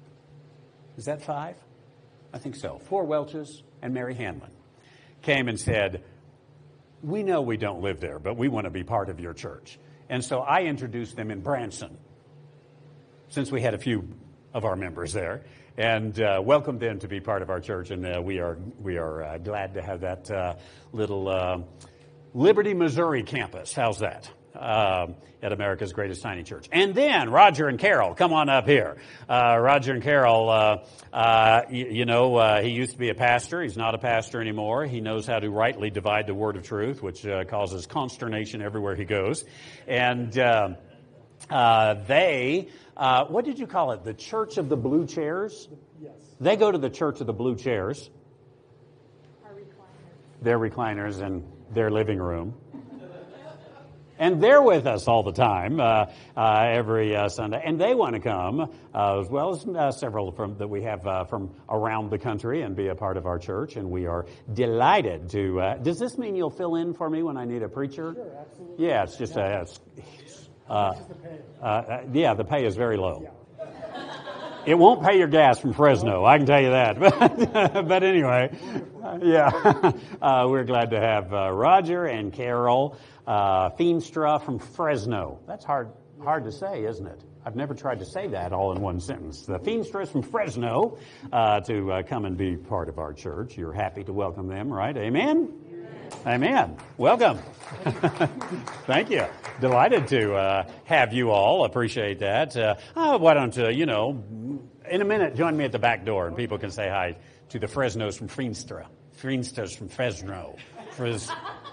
is that five? I think so. Four Welches and Mary Hanlon came and said, we know we don't live there, but we want to be part of your church. And so I introduced them in Branson, since we had a few of our members there, and uh, welcomed them to be part of our church. And uh, we are, we are uh, glad to have that uh, little Uh, Liberty, Missouri campus. How's that? Um, at America's Greatest Tiny Church. And then Roger and Carol, come on up here. Uh, Roger and Carol, uh, uh, you, you know, uh, he used to be a pastor. He's not a pastor anymore. He knows how to rightly divide the word of truth, which uh, causes consternation everywhere he goes. And uh, uh, they, uh, what did you call it? The Church of the Blue Chairs? Yes. They go to the Church of the Blue Chairs. Our recliners. Their recliners and their living room. and they're with us all the time, uh, uh, every uh, Sunday, and they want to come, uh, as well as uh, several from that we have uh, from around the country and be a part of our church, and we are delighted to. Uh, does this mean you'll fill in for me when I need a preacher? Sure, absolutely. Yeah, it's just a. It's, uh, Just the pay. uh, uh, yeah, the pay is very low. It won't pay your gas from Fresno, I can tell you that. But, but anyway, uh, yeah, uh, we're glad to have uh, Roger and Carol uh, Feenstra from Fresno. That's hard, hard to say, isn't it? I've never tried to say that all in one sentence. The Feenstras from Fresno uh, to uh, come and be part of our church. You're happy to welcome them, right? Amen? Amen. Welcome. Thank you. Delighted to uh, have you all. Appreciate that. Uh, oh, why don't uh, you know, in a minute, join me at the back door and people can say hi to the Fresnos from Feenstra. Feenstas from Fresno. Fres-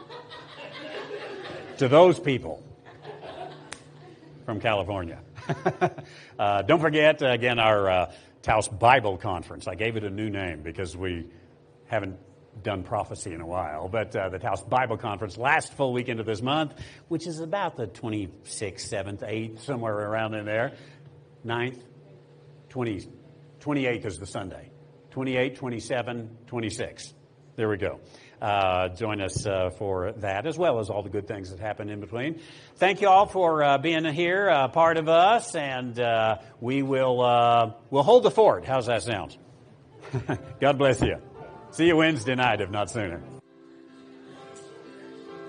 to those people from California. uh, don't forget, uh, again, our uh, Taos Bible Conference. I gave it a new name because we haven't done prophecy in a while, but uh, the Taos Bible Conference last full weekend of this month, which is about the twenty-sixth, seventh, eighth, somewhere around in there. ninth, twentieth, twenty-eighth is the Sunday. twenty-eight, twenty-seven, twenty-six. There we go. Uh, join us uh, for that, as well as all the good things that happen in between. Thank you all for uh, being here, uh, part of us, and uh, we will uh, we'll hold the fort. How's that sound? God bless you. See you Wednesday night, if not sooner.